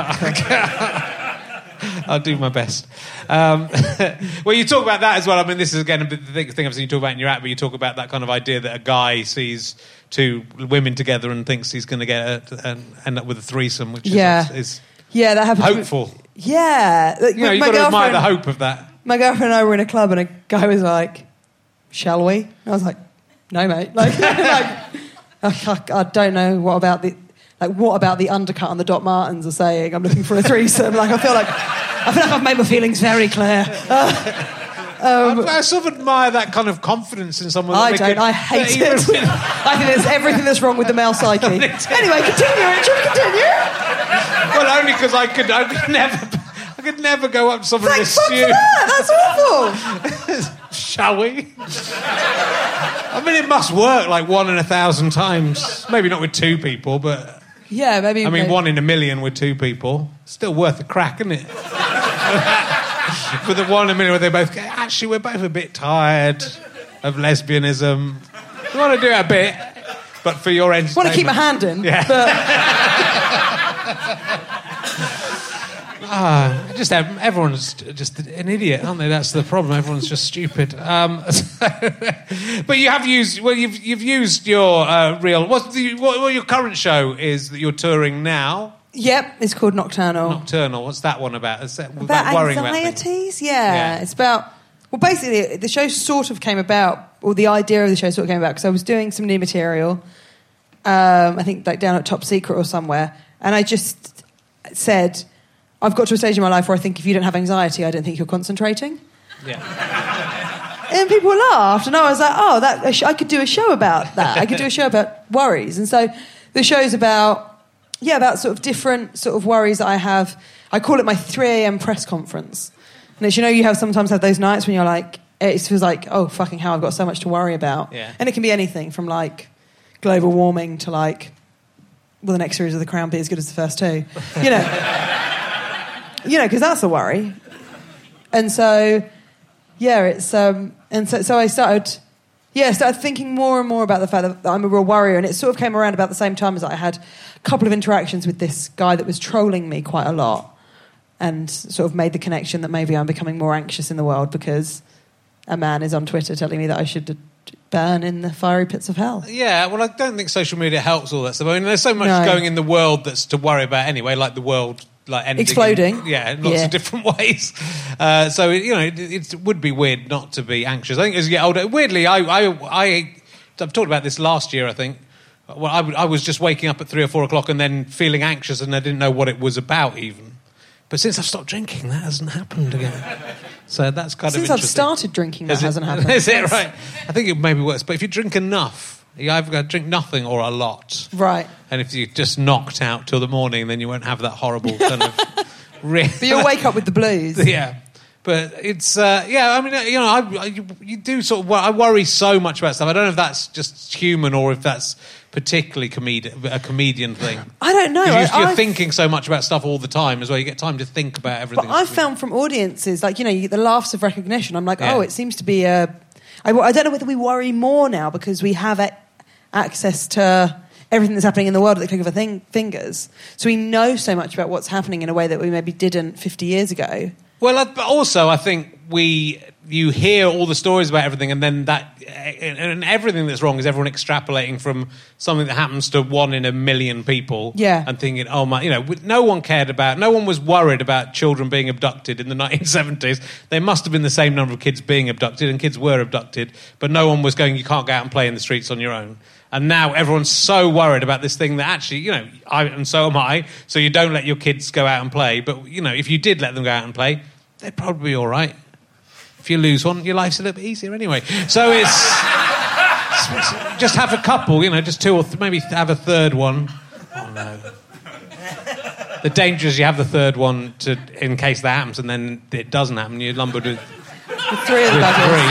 I'll do my best. Well, you talk about that as well. I mean, this is, again, the thing I've seen you talk about in your act, but you talk about that kind of idea that a guy sees 2 women together and thinks he's going to end up with a threesome, which is that happens. Hopeful. Yeah. You've got to admire the hope of that. My girlfriend and I were in a club and a guy was like, shall we? And I was like, no, mate. I don't know what about the undercut on the Doc Martens are saying I'm looking for a threesome. I feel like I've made my feelings very clear. I sort of admire that kind of confidence in someone. I don't. I hate it. I think there's everything that's wrong with the male psyche. Anyway, continue. Should we continue? Well, only because I could never go up to someone and assume. That's awful. Shall we? I mean, it must work like 1 in 1,000 times. Maybe not with 2 people, but... Yeah, maybe... I mean, 1 in 1,000,000 with 2 people. Still worth a crack, isn't it? For the 1 in 1,000,000 where they both go, actually, we're both a bit tired of lesbianism. We want to do it a bit, but for your entertainment. I want to keep my hand in, yeah. but... everyone's just an idiot, aren't they? That's the problem. Everyone's just stupid. But you have used... Well, you've used your real... What your current show is that you're touring now? Yep, it's called Nocturnal. Nocturnal. What's that one about? Is that about worrying anxieties? Yeah. It's about... Well, basically, the show sort of came about, or the idea of the show sort of came about, because I was doing some new material, I think like down at Top Secret or somewhere, and I just said, I've got to a stage in my life where I think if you don't have anxiety, I don't think you're concentrating. Yeah. And people laughed, and I was like, I could do a show about that. I could do a show about worries. And so the show's about sort of different sort of worries that I have. I call it my 3 a.m. press conference. And as you know, you sometimes have those nights when you're like, it feels like, oh, fucking hell, I've got so much to worry about. Yeah. And it can be anything from, like, global warming to, like, will the next series of The Crown be as good as the first 2? You know, because that's a worry. And so, it's... and so I started thinking more and more about the fact that I'm a real worrier, and it sort of came around about the same time as I had a couple of interactions with this guy that was trolling me quite a lot, and sort of made the connection that maybe I'm becoming more anxious in the world because a man is on Twitter telling me that I should burn in the fiery pits of hell. Yeah, well, I don't think social media helps all that stuff. I mean, there's so much going in the world that's to worry about anyway, like the world... like ending exploding. In lots of different ways. So, it would be weird not to be anxious. I think as you get older... Weirdly, I've talked about this last year, I think. Well, I was just waking up at 3 or 4 o'clock and then feeling anxious, and I didn't know what it was about even. But since I've stopped drinking, that hasn't happened again. So that's kind of interesting. Since I've started drinking, that hasn't happened. Is it? Right. I think it maybe works. But if you drink enough... You either got to drink nothing or a lot. Right. And if you're just knocked out till the morning, then you won't have that horrible kind of... But you'll wake up with the blues. Yeah. But it's... I mean, you do sort of... I worry so much about stuff. I don't know if that's just human or if that's particularly a comedian thing. I don't know. You're thinking so much about stuff all the time as well. You get time to think about everything. But I've found from audiences, like, you get the laughs of recognition. I'm like, it seems to be a... I don't know whether we worry more now because we have access to everything that's happening in the world at the click of a fingers. So we know so much about what's happening in a way that we maybe didn't 50 years ago. Well, but also I think you hear all the stories about everything, and then and everything that's wrong is everyone extrapolating from something that happens to 1 in 1,000,000 people. Yeah. And thinking, oh my, no one was worried about children being abducted in the 1970s. There must have been the same number of kids being abducted, and kids were abducted, but no one was going, you can't go out and play in the streets on your own. And now everyone's so worried about this thing that actually, and so am I, so you don't let your kids go out and play. But, if you did let them go out and play, they'd probably be all right. If you lose one, your life's a little bit easier anyway. So it's just have a couple, just 2 or maybe have a third one. Oh, no. The danger is you have the third one in case that happens, and then it doesn't happen. You're lumbered with 3 of the buggers.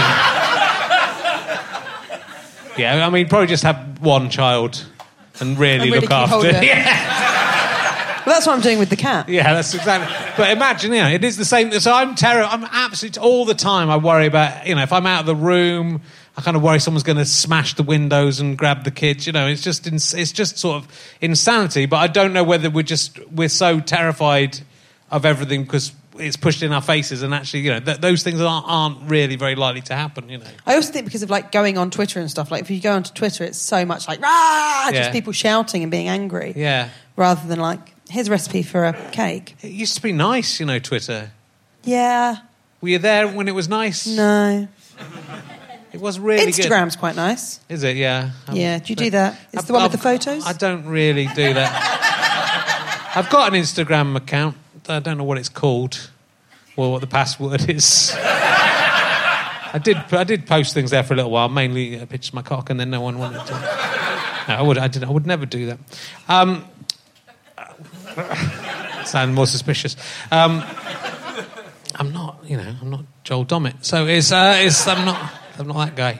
3. Yeah, I mean, probably just have 1 child and really look after it. Yeah. Well, that's what I'm doing with the cat. Yeah, that's exactly... But imagine, it is the same... So I'm absolutely... All the time I worry about... if I'm out of the room, I kind of worry someone's going to smash the windows and grab the kids. It's just sort of insanity. But I don't know whether we're so terrified of everything because it's pushed in our faces, and actually, those things aren't really very likely to happen, I also think because of, like, going on Twitter and stuff, like, if you go onto Twitter, it's so much like, rah! Just people shouting and being angry. Yeah. Rather than, like, here's a recipe for a cake. It used to be nice, Twitter. Yeah. Were you there when it was nice? No. It was really good. Instagram's quite nice. Is it? Yeah. Yeah. Do you do that? It's the one with the photos? I don't really do that. I've got an Instagram account. I don't know what it's called or what the password is. I did post things there for a little while, mainly pictures of my cock, and then no one wanted to. No, I would never do that. Sound more suspicious. I'm not. I'm not Joel Dommett. So I'm not that guy.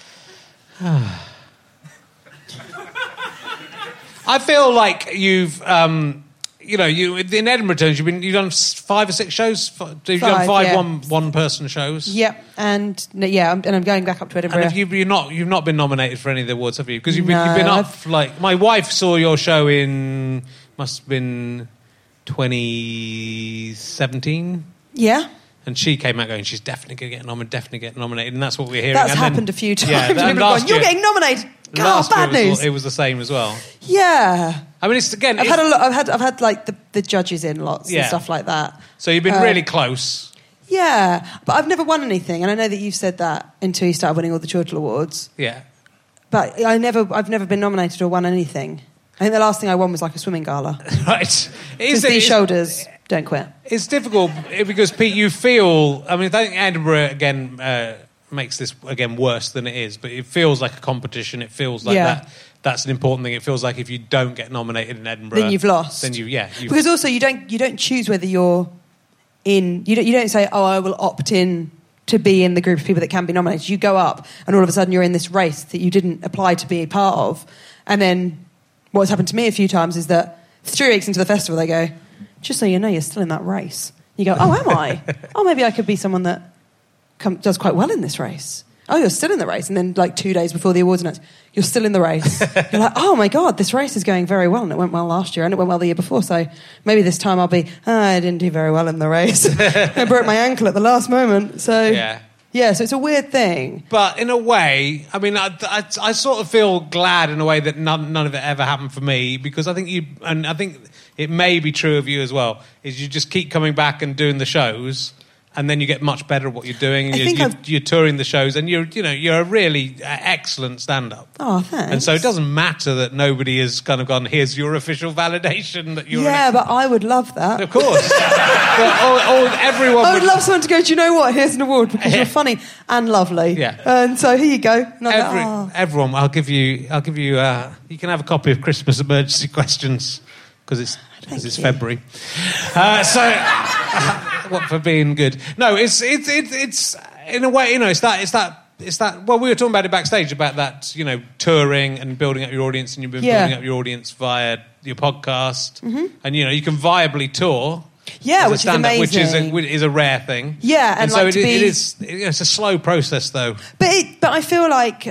I feel like you've, in Edinburgh terms, you've done 5 or 6 shows. You've done 5 one-person shows. Yep, and I'm going back up to Edinburgh. And you've not been nominated for any of the awards, have you? Because you've been up. Like my wife saw your show in must have been 2017. Yeah. And she came out going, she's definitely going to get nominated, and that's what we're hearing. That's happened a few times. Yeah, People have gone, you're getting nominated. Oh, bad news. It was the same as well. Yeah. I mean, I've had a lot. I've had like the judges in lots and stuff like that. So you've been really close. Yeah, but I've never won anything, and I know that you've said that until you started winning all the Chortle Awards. Yeah. But I've never been nominated or won anything. I think the last thing I won was like a swimming gala. Right. These shoulders don't quit. It's difficult because, Pete, you feel... I mean, I think Edinburgh, again, makes this, again, worse than it is, but it feels like a competition. It feels like that's an important thing. It feels like if you don't get nominated in Edinburgh... Then you've lost. Then because also you don't choose whether you're in... You don't say, I will opt in to be in the group of people that can be nominated. You go up and all of a sudden you're in this race that you didn't apply to be a part of. And then what's happened to me a few times is that 3 weeks into the festival they go... Just so you know, you're still in that race. You go, oh, am I? Oh, maybe I could be someone that does quite well in this race. Oh, you're still in the race. And then, like 2 days before the awards announced, you're still in the race. You're like, oh, my God, this race is going very well. And it went well last year and it went well the year before. So maybe this time I'll be, I didn't do very well in the race. I broke my ankle at the last moment. So, yeah, so it's a weird thing. But in a way, I mean, I sort of feel glad in a way that none of it ever happened for me, because I think I think it may be true of you as well, is you just keep coming back and doing the shows, and then you get much better at what you're doing, and you're touring the shows, and you're a really excellent stand-up. Oh, thanks. And so it doesn't matter that nobody has kind of gone, here's your official validation that you're... Yeah, but I would love that. Of course. But everyone... I would love someone to go, do you know what, here's an award because you're funny and lovely. Yeah. And so here you go. Everyone, I'll give you, you can have a copy of Christmas Emergency Questions, because it's February. What for being good? No, it's in a way, it's that. Well, we were talking about it backstage about that, touring and building up your audience, and you've been building up your audience via your podcast, and you can viably tour. Yeah, which is amazing. Which is a rare thing. Yeah, and so it's a slow process though. But I feel like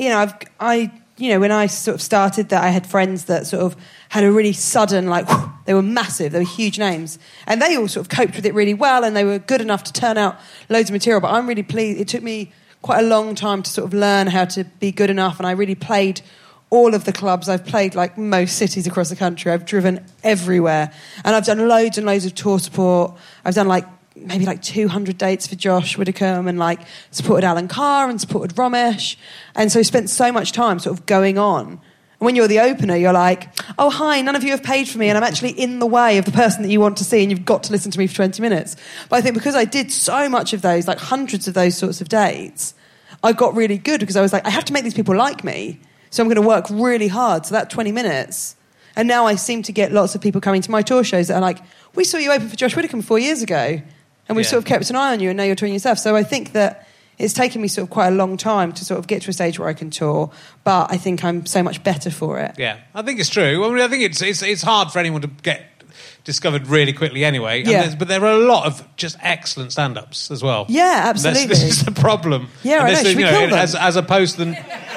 when I sort of started that, I had friends that sort of had a really sudden, they were massive, they were huge names. And they all sort of coped with it really well, and they were good enough to turn out loads of material. But I'm really pleased. It took me quite a long time to sort of learn how to be good enough, and I really played all of the clubs. I've played, most cities across the country. I've driven everywhere. And I've done loads and loads of tour support. I've done, maybe 200 dates for Josh Widdicombe, and supported Alan Carr and supported Romesh, and so spent so much time sort of going on. And when you're the opener, you're like, oh hi, none of you have paid for me, and I'm actually in the way of the person that you want to see, and you've got to listen to me for 20 minutes. But I think because I did so much of those, hundreds of those sorts of dates, I got really good, because I was like, I have to make these people like me, so I'm going to work really hard. So that 20 minutes. And now I seem to get lots of people coming to my tour shows that are like, we saw you open for Josh Widdicombe 4 years ago. And we've sort of kept an eye on you, and now you're touring yourself. So I think that it's taken me sort of quite a long time to sort of get to a stage where I can tour, but I think I'm so much better for it. Yeah, I think it's true. I mean, I think it's hard for anyone to get discovered really quickly anyway. Yeah. But there are a lot of just excellent stand-ups as well. Yeah, absolutely. This is the problem. Yeah, I know. Should we kill them? As opposed to...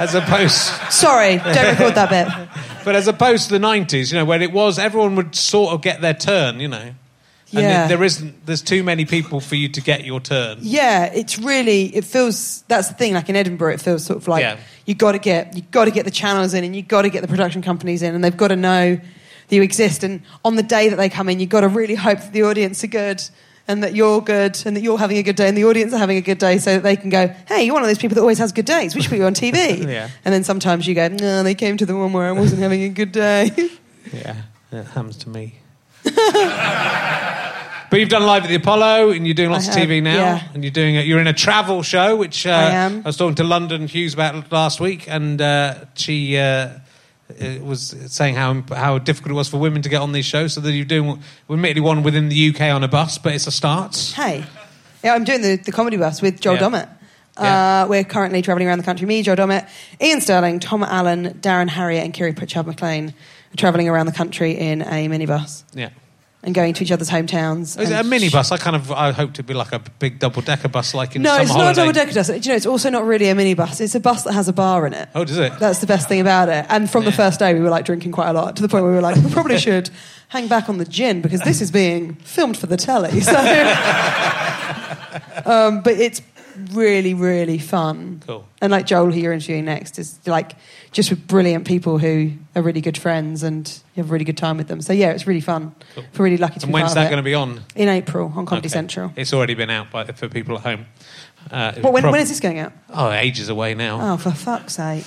Sorry, don't record that bit. But as opposed to the 90s, when it was, everyone would sort of get their turn, Yeah. And there's too many people for you to get your turn. Yeah, it feels, that's the thing, in Edinburgh, it feels sort of like you got to get the channels in, and you've got to get the production companies in, and they've got to know that you exist, and on the day that they come in, you've got to really hope that the audience are good, and that you're good, and that you're having a good day, and the audience are having a good day, so that they can go, hey, you're one of those people that always has good days, we should put you on TV. Yeah. And then sometimes you go, no, they came to the one where I wasn't having a good day. Yeah, that happens to me. But you've done Live at the Apollo, and you're doing lots of TV now, and you're in a travel show, which I am. I was talking to London Hughes about last week, and she was saying how difficult it was for women to get on these shows, so that you're doing, admittedly, one within the UK on a bus, but it's a start. Hey. Yeah, I'm doing the comedy bus with Joel Dommett. We're currently travelling around the country. Me, Joel Dommett, Ian Sterling, Tom Allen, Darren Harriott and Kiri Pritchard McLean are travelling around the country in a minibus. Yeah. And going to each other's hometowns. Is it a minibus? I hope to be like a big double-decker bus like in No, some it's holiday. not a double-decker bus. Do you know, it's also not really a minibus. It's a bus that has a bar in it. Oh, does it? That's the best thing about it. And from the first day, we were like drinking quite a lot, to the point where we were like, we probably should hang back on the gin because this is being filmed for the telly. So, but it's really, really fun. Cool. And like Joel, who you're interviewing next, is like just with brilliant people who are really good friends and you have a really good time with them. So yeah, it's really fun. Cool. We're really lucky to And be when's part that of going it. to be on? In April on Comedy Central. It's already been out for people at home. When is this going out? Oh, ages away now. Oh, for fuck's sake.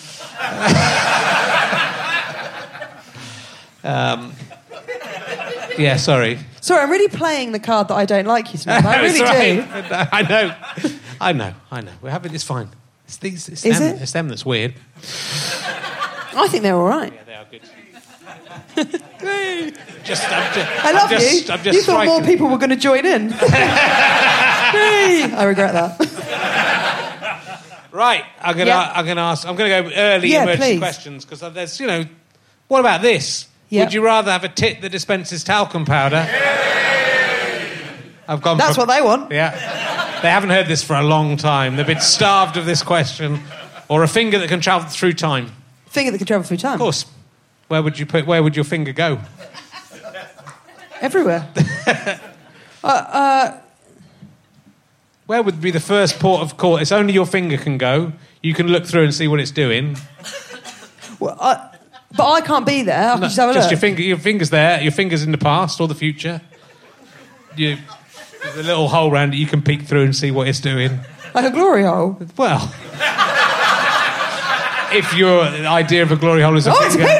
Yeah, sorry. Sorry, I'm really playing the card that I don't like you tonight. I really do. I know. We're having it's fine. It's Is them. it? It's them that's weird. I think they're all right. Yeah, they are good. I love you. I'm just You thought more striking. people were going to join in. I regret that. Right, I'm going to go early emergency please. questions because there's, what about this? Yeah. Would you rather have a tit that dispenses talcum powder? I've gone. That's what they want. Yeah, they haven't heard this for a long time. They've been starved of this question. Or a finger that can travel through time. Finger that can travel through time. Of course. Where would your finger go? Everywhere. Where would be the first port of call? It's only your finger can go. You can look through and see what it's doing. Well, but I can't be there. I can just have a Just look. your finger's there. Your finger's in the past or the future. There's a little hole round it. You can peek through and see what it's doing. Like a glory hole. Well, if your idea of a glory hole is a It's a finger.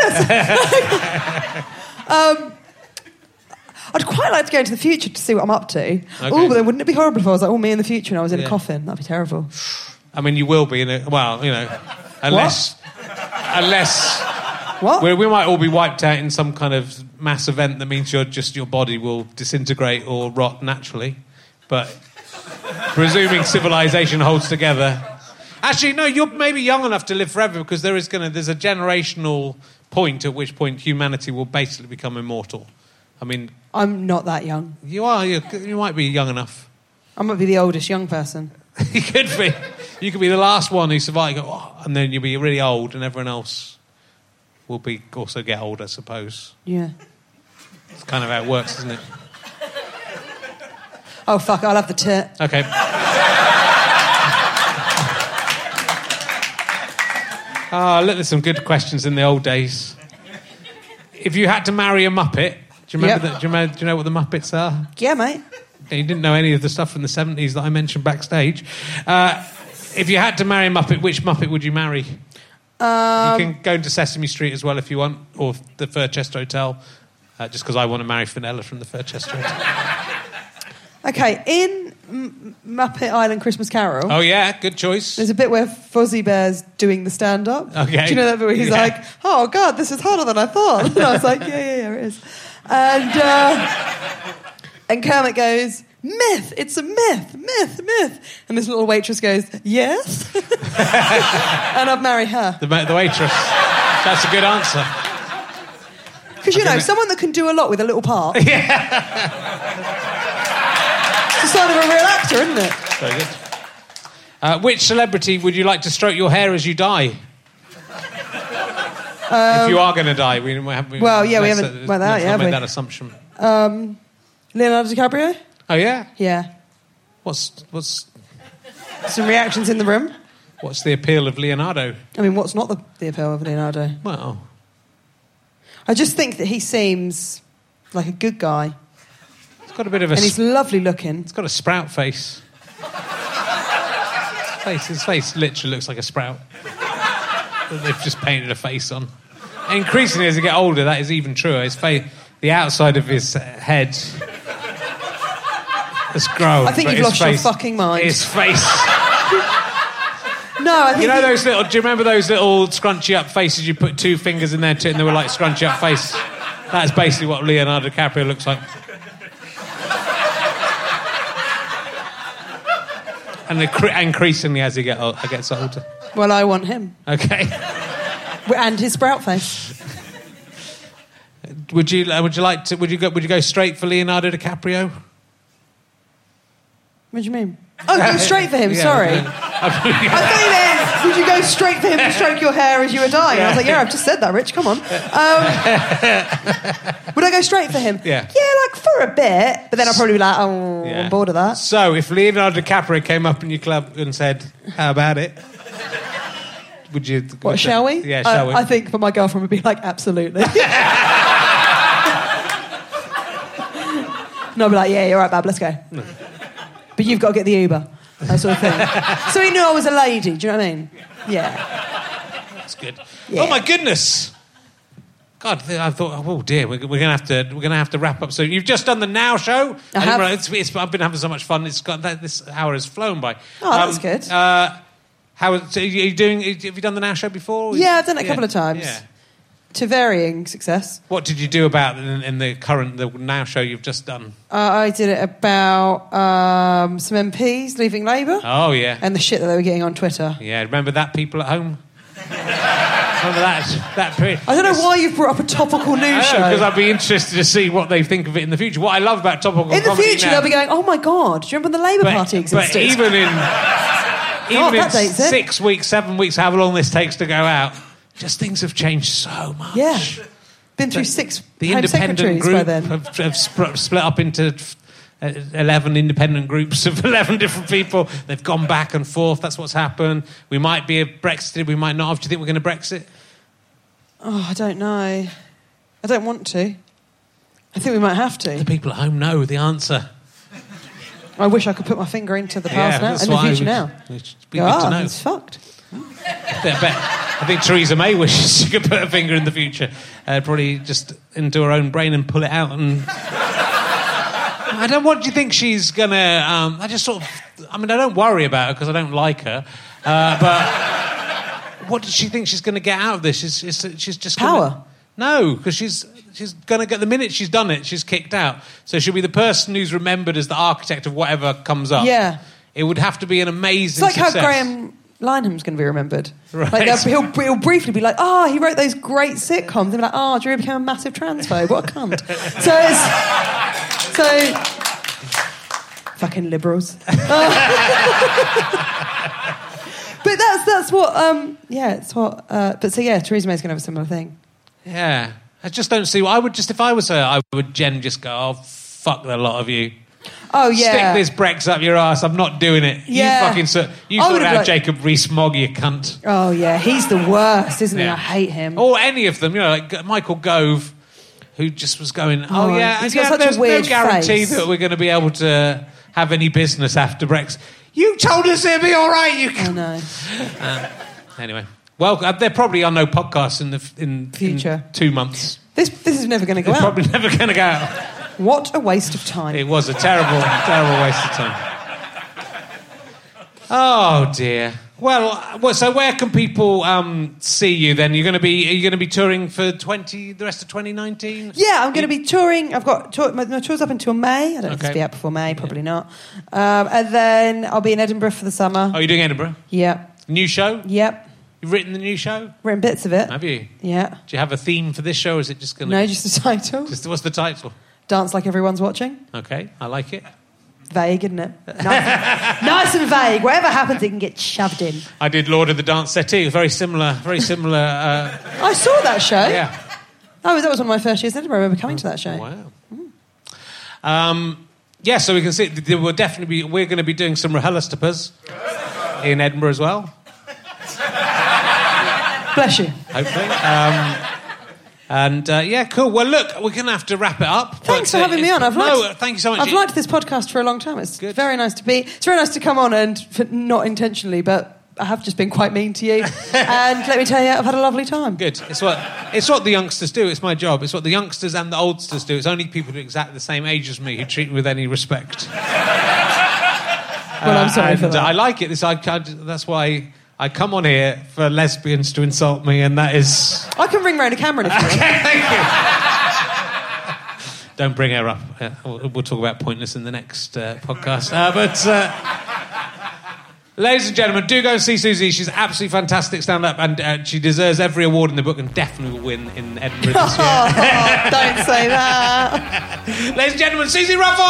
penis! I'd quite like to go into the future to see what I'm up to. Okay. Oh, but then wouldn't it be horrible if I was like, me in the future and I was in a Yeah. coffin? That'd be terrible. I mean, you will be in a... Well, unless... What? We might all be wiped out in some kind of mass event that means your body will disintegrate or rot naturally. But presuming civilization holds together... Actually, no, you're maybe young enough to live forever because there's a generational point at which point humanity will basically become immortal. I mean... I'm not that young. You are. You might be young enough. I might be the oldest young person. You could be. You could be the last one who survived, and then you'll be really old, and everyone else will also get old, I suppose. Yeah. It's kind of how it works, isn't it? Oh, fuck, I'll have the tit. Okay. Look, there's some good questions in the old days. If you had to marry a Muppet, do you remember Yep. do you know what the Muppets are? Yeah, mate. You didn't know any of the stuff from the 70s that I mentioned backstage. If you had to marry a Muppet, which Muppet would you marry? You can go into Sesame Street as well if you want, or the Furchester Hotel, just because I want to marry Fenella from the Furchester Hotel. Okay, in Muppet Island Christmas Carol... Oh, yeah, good choice. There's a bit where Fozzie Bear's doing the stand-up. Okay. Do you know that bit where he's like, oh, God, this is harder than I thought? And I was like, yeah, it is. And Kermit goes, myth, it's a myth. And this little waitress goes, yes? And I'd marry her. The waitress. That's a good answer. Because, someone that can do a lot with a little part. Yeah. It's the sign of a real actor, isn't it? Very good. Which celebrity would you like to stroke your hair as you die? If you are going to die, we haven't we haven't worked that out yet, have made we? that assumption. Leonardo DiCaprio? Oh yeah. Yeah. What's Some reactions in the room. what's the appeal of Leonardo? I mean, what's not the appeal of Leonardo? Well, I just think that he seems like a good guy. he's got a bit of a. And he's lovely looking. He's got a sprout face. His face literally looks like a sprout. They've just painted a face on. Increasingly, as he gets older, that is even truer. His face, the outside of his head has grown. I think but you've his lost your face- fucking mind. His face. No, I think You know those little... Do you remember those little scrunchy-up faces? You put two fingers in there and they were like scrunchy-up face. That's basically what Leonardo DiCaprio looks like. And increasingly as he gets older. Well, I want him. Okay. And his sprout face. Would you go straight for Leonardo DiCaprio? What do you mean? Oh, go straight for him. Yeah, sorry. yeah. I thought you meant, would you go straight for him to stroke your hair as you were dying? I was like, yeah, I've just said that, Rich. Come on. Would I go straight for him? Yeah. Yeah, like for a bit, but then I'll probably be like, oh, I'm bored of that. So, if Leonardo DiCaprio came up in your club and said, "How about it?" Would you? What, shall we? Yeah, shall we? I think for my girlfriend would be like, absolutely. No, I'd be like, yeah, you're right, Bab, let's go. No. But you've got to get the Uber. That sort of thing. So he knew I was a lady, do you know what I mean? Yeah. That's good. Yeah. Oh my goodness! God, I thought, oh dear, we're going to have to wrap up soon. You've just done the Now show. I've been having so much fun. This hour has flown by. Oh, that's good. So are you doing? Have you done the Now show before? Yeah, I've done it a couple of times. Yeah. To varying success. What did you do about in the Now show you've just done? I did it about some MPs leaving Labour. Oh, yeah. And the shit that they were getting on Twitter. Yeah, remember that, people at home? Remember that period? I don't know why you've brought up a topical news show. Because I'd be interested to see what they think of it in the future. What I love about topical in the comedy future, now, they'll be going, oh my God, do you remember when the Labour Party existed? But even in 6 weeks, 7 weeks, however long this takes to go out, just things have changed so much. Yeah. Been through 6 the Home independent Secretaries group by then. have split up into 11 independent groups of 11 different people. They've gone back and forth. That's what's happened. We might be a Brexit, we might not have. Do you think we're going to Brexit? Oh, I don't know. I don't want to. I think we might have to. The people at home know the answer. I wish I could put my finger into the past now, in the future now. It'd be good to know. It's fucked. I think Theresa May wishes she could put her finger in the future. Probably just into her own brain and pull it out. And what do you think she's going to... I don't worry about her because I don't like her. But what does she think she's going to get out of this? She's just... Power? No, because she's going to get... The minute she's done it, she's kicked out. So she'll be the person who's remembered as the architect of whatever comes up. Yeah. It would have to be an amazing success. It's like how Graham Lineham's going to be remembered. Right. Like he'll briefly be like, he wrote those great sitcoms. And be like, Drew became a massive transphobe. What a cunt. So fucking liberals. But that's what, it's what, but so yeah, Theresa May's going to have a similar thing. Yeah. I just don't see, if I was her, I would just go, oh, fuck the lot of you. Oh, yeah. Stick this Brex up your ass. I'm not doing it. Yeah. You sort out Jacob Rees-Mogg, you cunt. Oh, yeah. He's the worst, isn't he? I hate him. Or any of them. Like Michael Gove, who just was going, he's got such there's a weird no guarantee face. that we're going to be able to have any business after Brex. You told us it'd be all right, you cunt. I know. Anyway. Well, there probably are no podcasts in future. In 2 months. This is never going to go out. It's probably never going to go out. What a waste of time. It was a terrible, terrible waste of time. Oh dear. Well, so where can people see you then? Are you going to be touring for the rest of 2019? Yeah, I'm going to be touring. I've got my tour's up until May. I don't know if it'll be out before May. Probably not. And then I'll be in Edinburgh for the summer. Oh, you're doing Edinburgh? Yeah. New show? Yep. You've written the new show? Written bits of it. Have you? Yeah. Do you have a theme for this show, or is it just going to... No, just the title. What's the title? Dance Like Everyone's Watching. Okay, I like it. Vague, isn't it? Nice and vague. Whatever happens, it can get shoved in. I did Lord of the Dance Settee. It was very similar. I saw that show. Yeah. Oh, that was one of my first years in Edinburgh. I remember coming to that show. Wow. Yeah, so we can see we're going to be doing some rehearsals in Edinburgh as well. Bless you. Hopefully. Cool. Well, look, we're going to have to wrap it up. Thanks for having me on. Thank you so much. I've liked this podcast for a long time. It's very nice to be. It's very nice to come on and not intentionally, but I have just been quite mean to you. And let me tell you, I've had a lovely time. Good. It's what the youngsters do. It's my job. It's what the youngsters and the oldsters do. It's only people who are exactly the same age as me who treat me with any respect. Well, I'm sorry for that. I like it. That's why I come on here for lesbians to insult me, and that is... I can ring round a camera if you want. Thank you. Don't bring her up. We'll talk about pointless in the next podcast. Ladies and gentlemen, do go and see Susie. She's absolutely fantastic stand-up, and she deserves every award in the book and definitely will win in Edinburgh this year. Don't say that. Ladies and gentlemen, Susie Ruffle!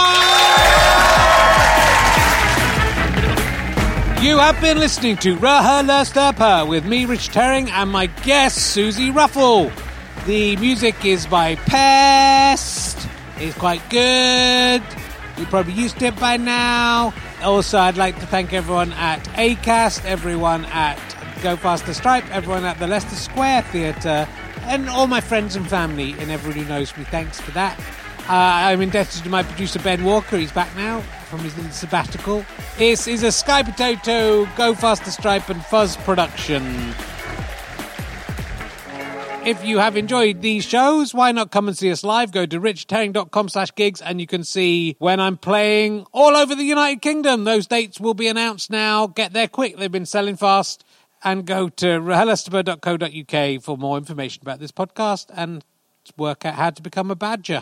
You have been listening to RHLSTP with me, Richard Herring, and my guest, Susie Ruffle. The music is by Pest. It's quite good. You're probably used to it by now. Also, I'd like to thank everyone at Acast, everyone at Go Faster Stripe, everyone at the Leicester Square Theatre, and all my friends and family, and everyone who knows me. Thanks for that. I'm indebted to my producer, Ben Walker. He's back now from his little sabbatical. This is a Sky Potato, Go Faster Stripe and Fuzz production. If you have enjoyed these shows, why not come and see us live? Go to richardherring.com/gigs and you can see when I'm playing all over the United Kingdom. Those dates will be announced now. Get there quick. They've been selling fast. And go to rhlstp.co.uk for more information about this podcast and work out how to become a badger.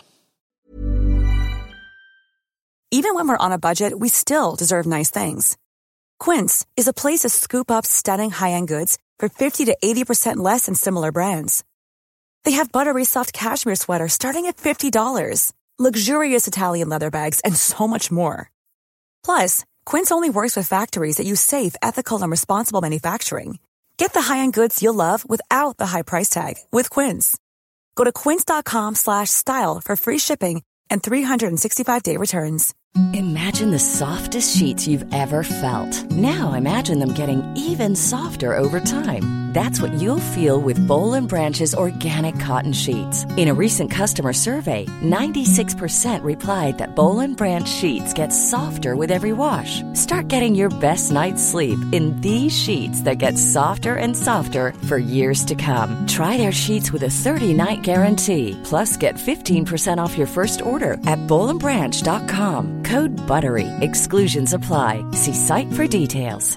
Even when we're on a budget, we still deserve nice things. Quince is a place to scoop up stunning high-end goods for 50 to 80% less than similar brands. They have buttery soft cashmere sweaters starting at $50, luxurious Italian leather bags, and so much more. Plus, Quince only works with factories that use safe, ethical, and responsible manufacturing. Get the high-end goods you'll love without the high price tag with Quince. Go to quince.com/style for free shipping and 365-day returns. Imagine the softest sheets you've ever felt. Now imagine them getting even softer over time. That's what you'll feel with Boll & Branch's organic cotton sheets. In a recent customer survey, 96% replied that Boll & Branch sheets get softer with every wash. Start getting your best night's sleep in these sheets that get softer and softer for years to come. Try their sheets with a 30-night guarantee. Plus, get 15% off your first order at bollandbranch.com. Code BUTTERY. Exclusions apply. See site for details.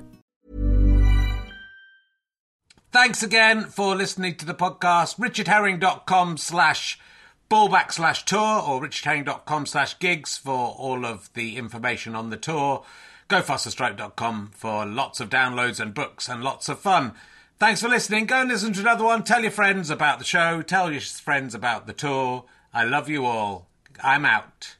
Thanks again for listening to the podcast. richardherring.com/ballback/tour or richardherring.com/gigs for all of the information on the tour. GoFasterStripe.com for lots of downloads and books and lots of fun. Thanks for listening. Go and listen to another one. Tell your friends about the show. Tell your friends about the tour. I love you all. I'm out.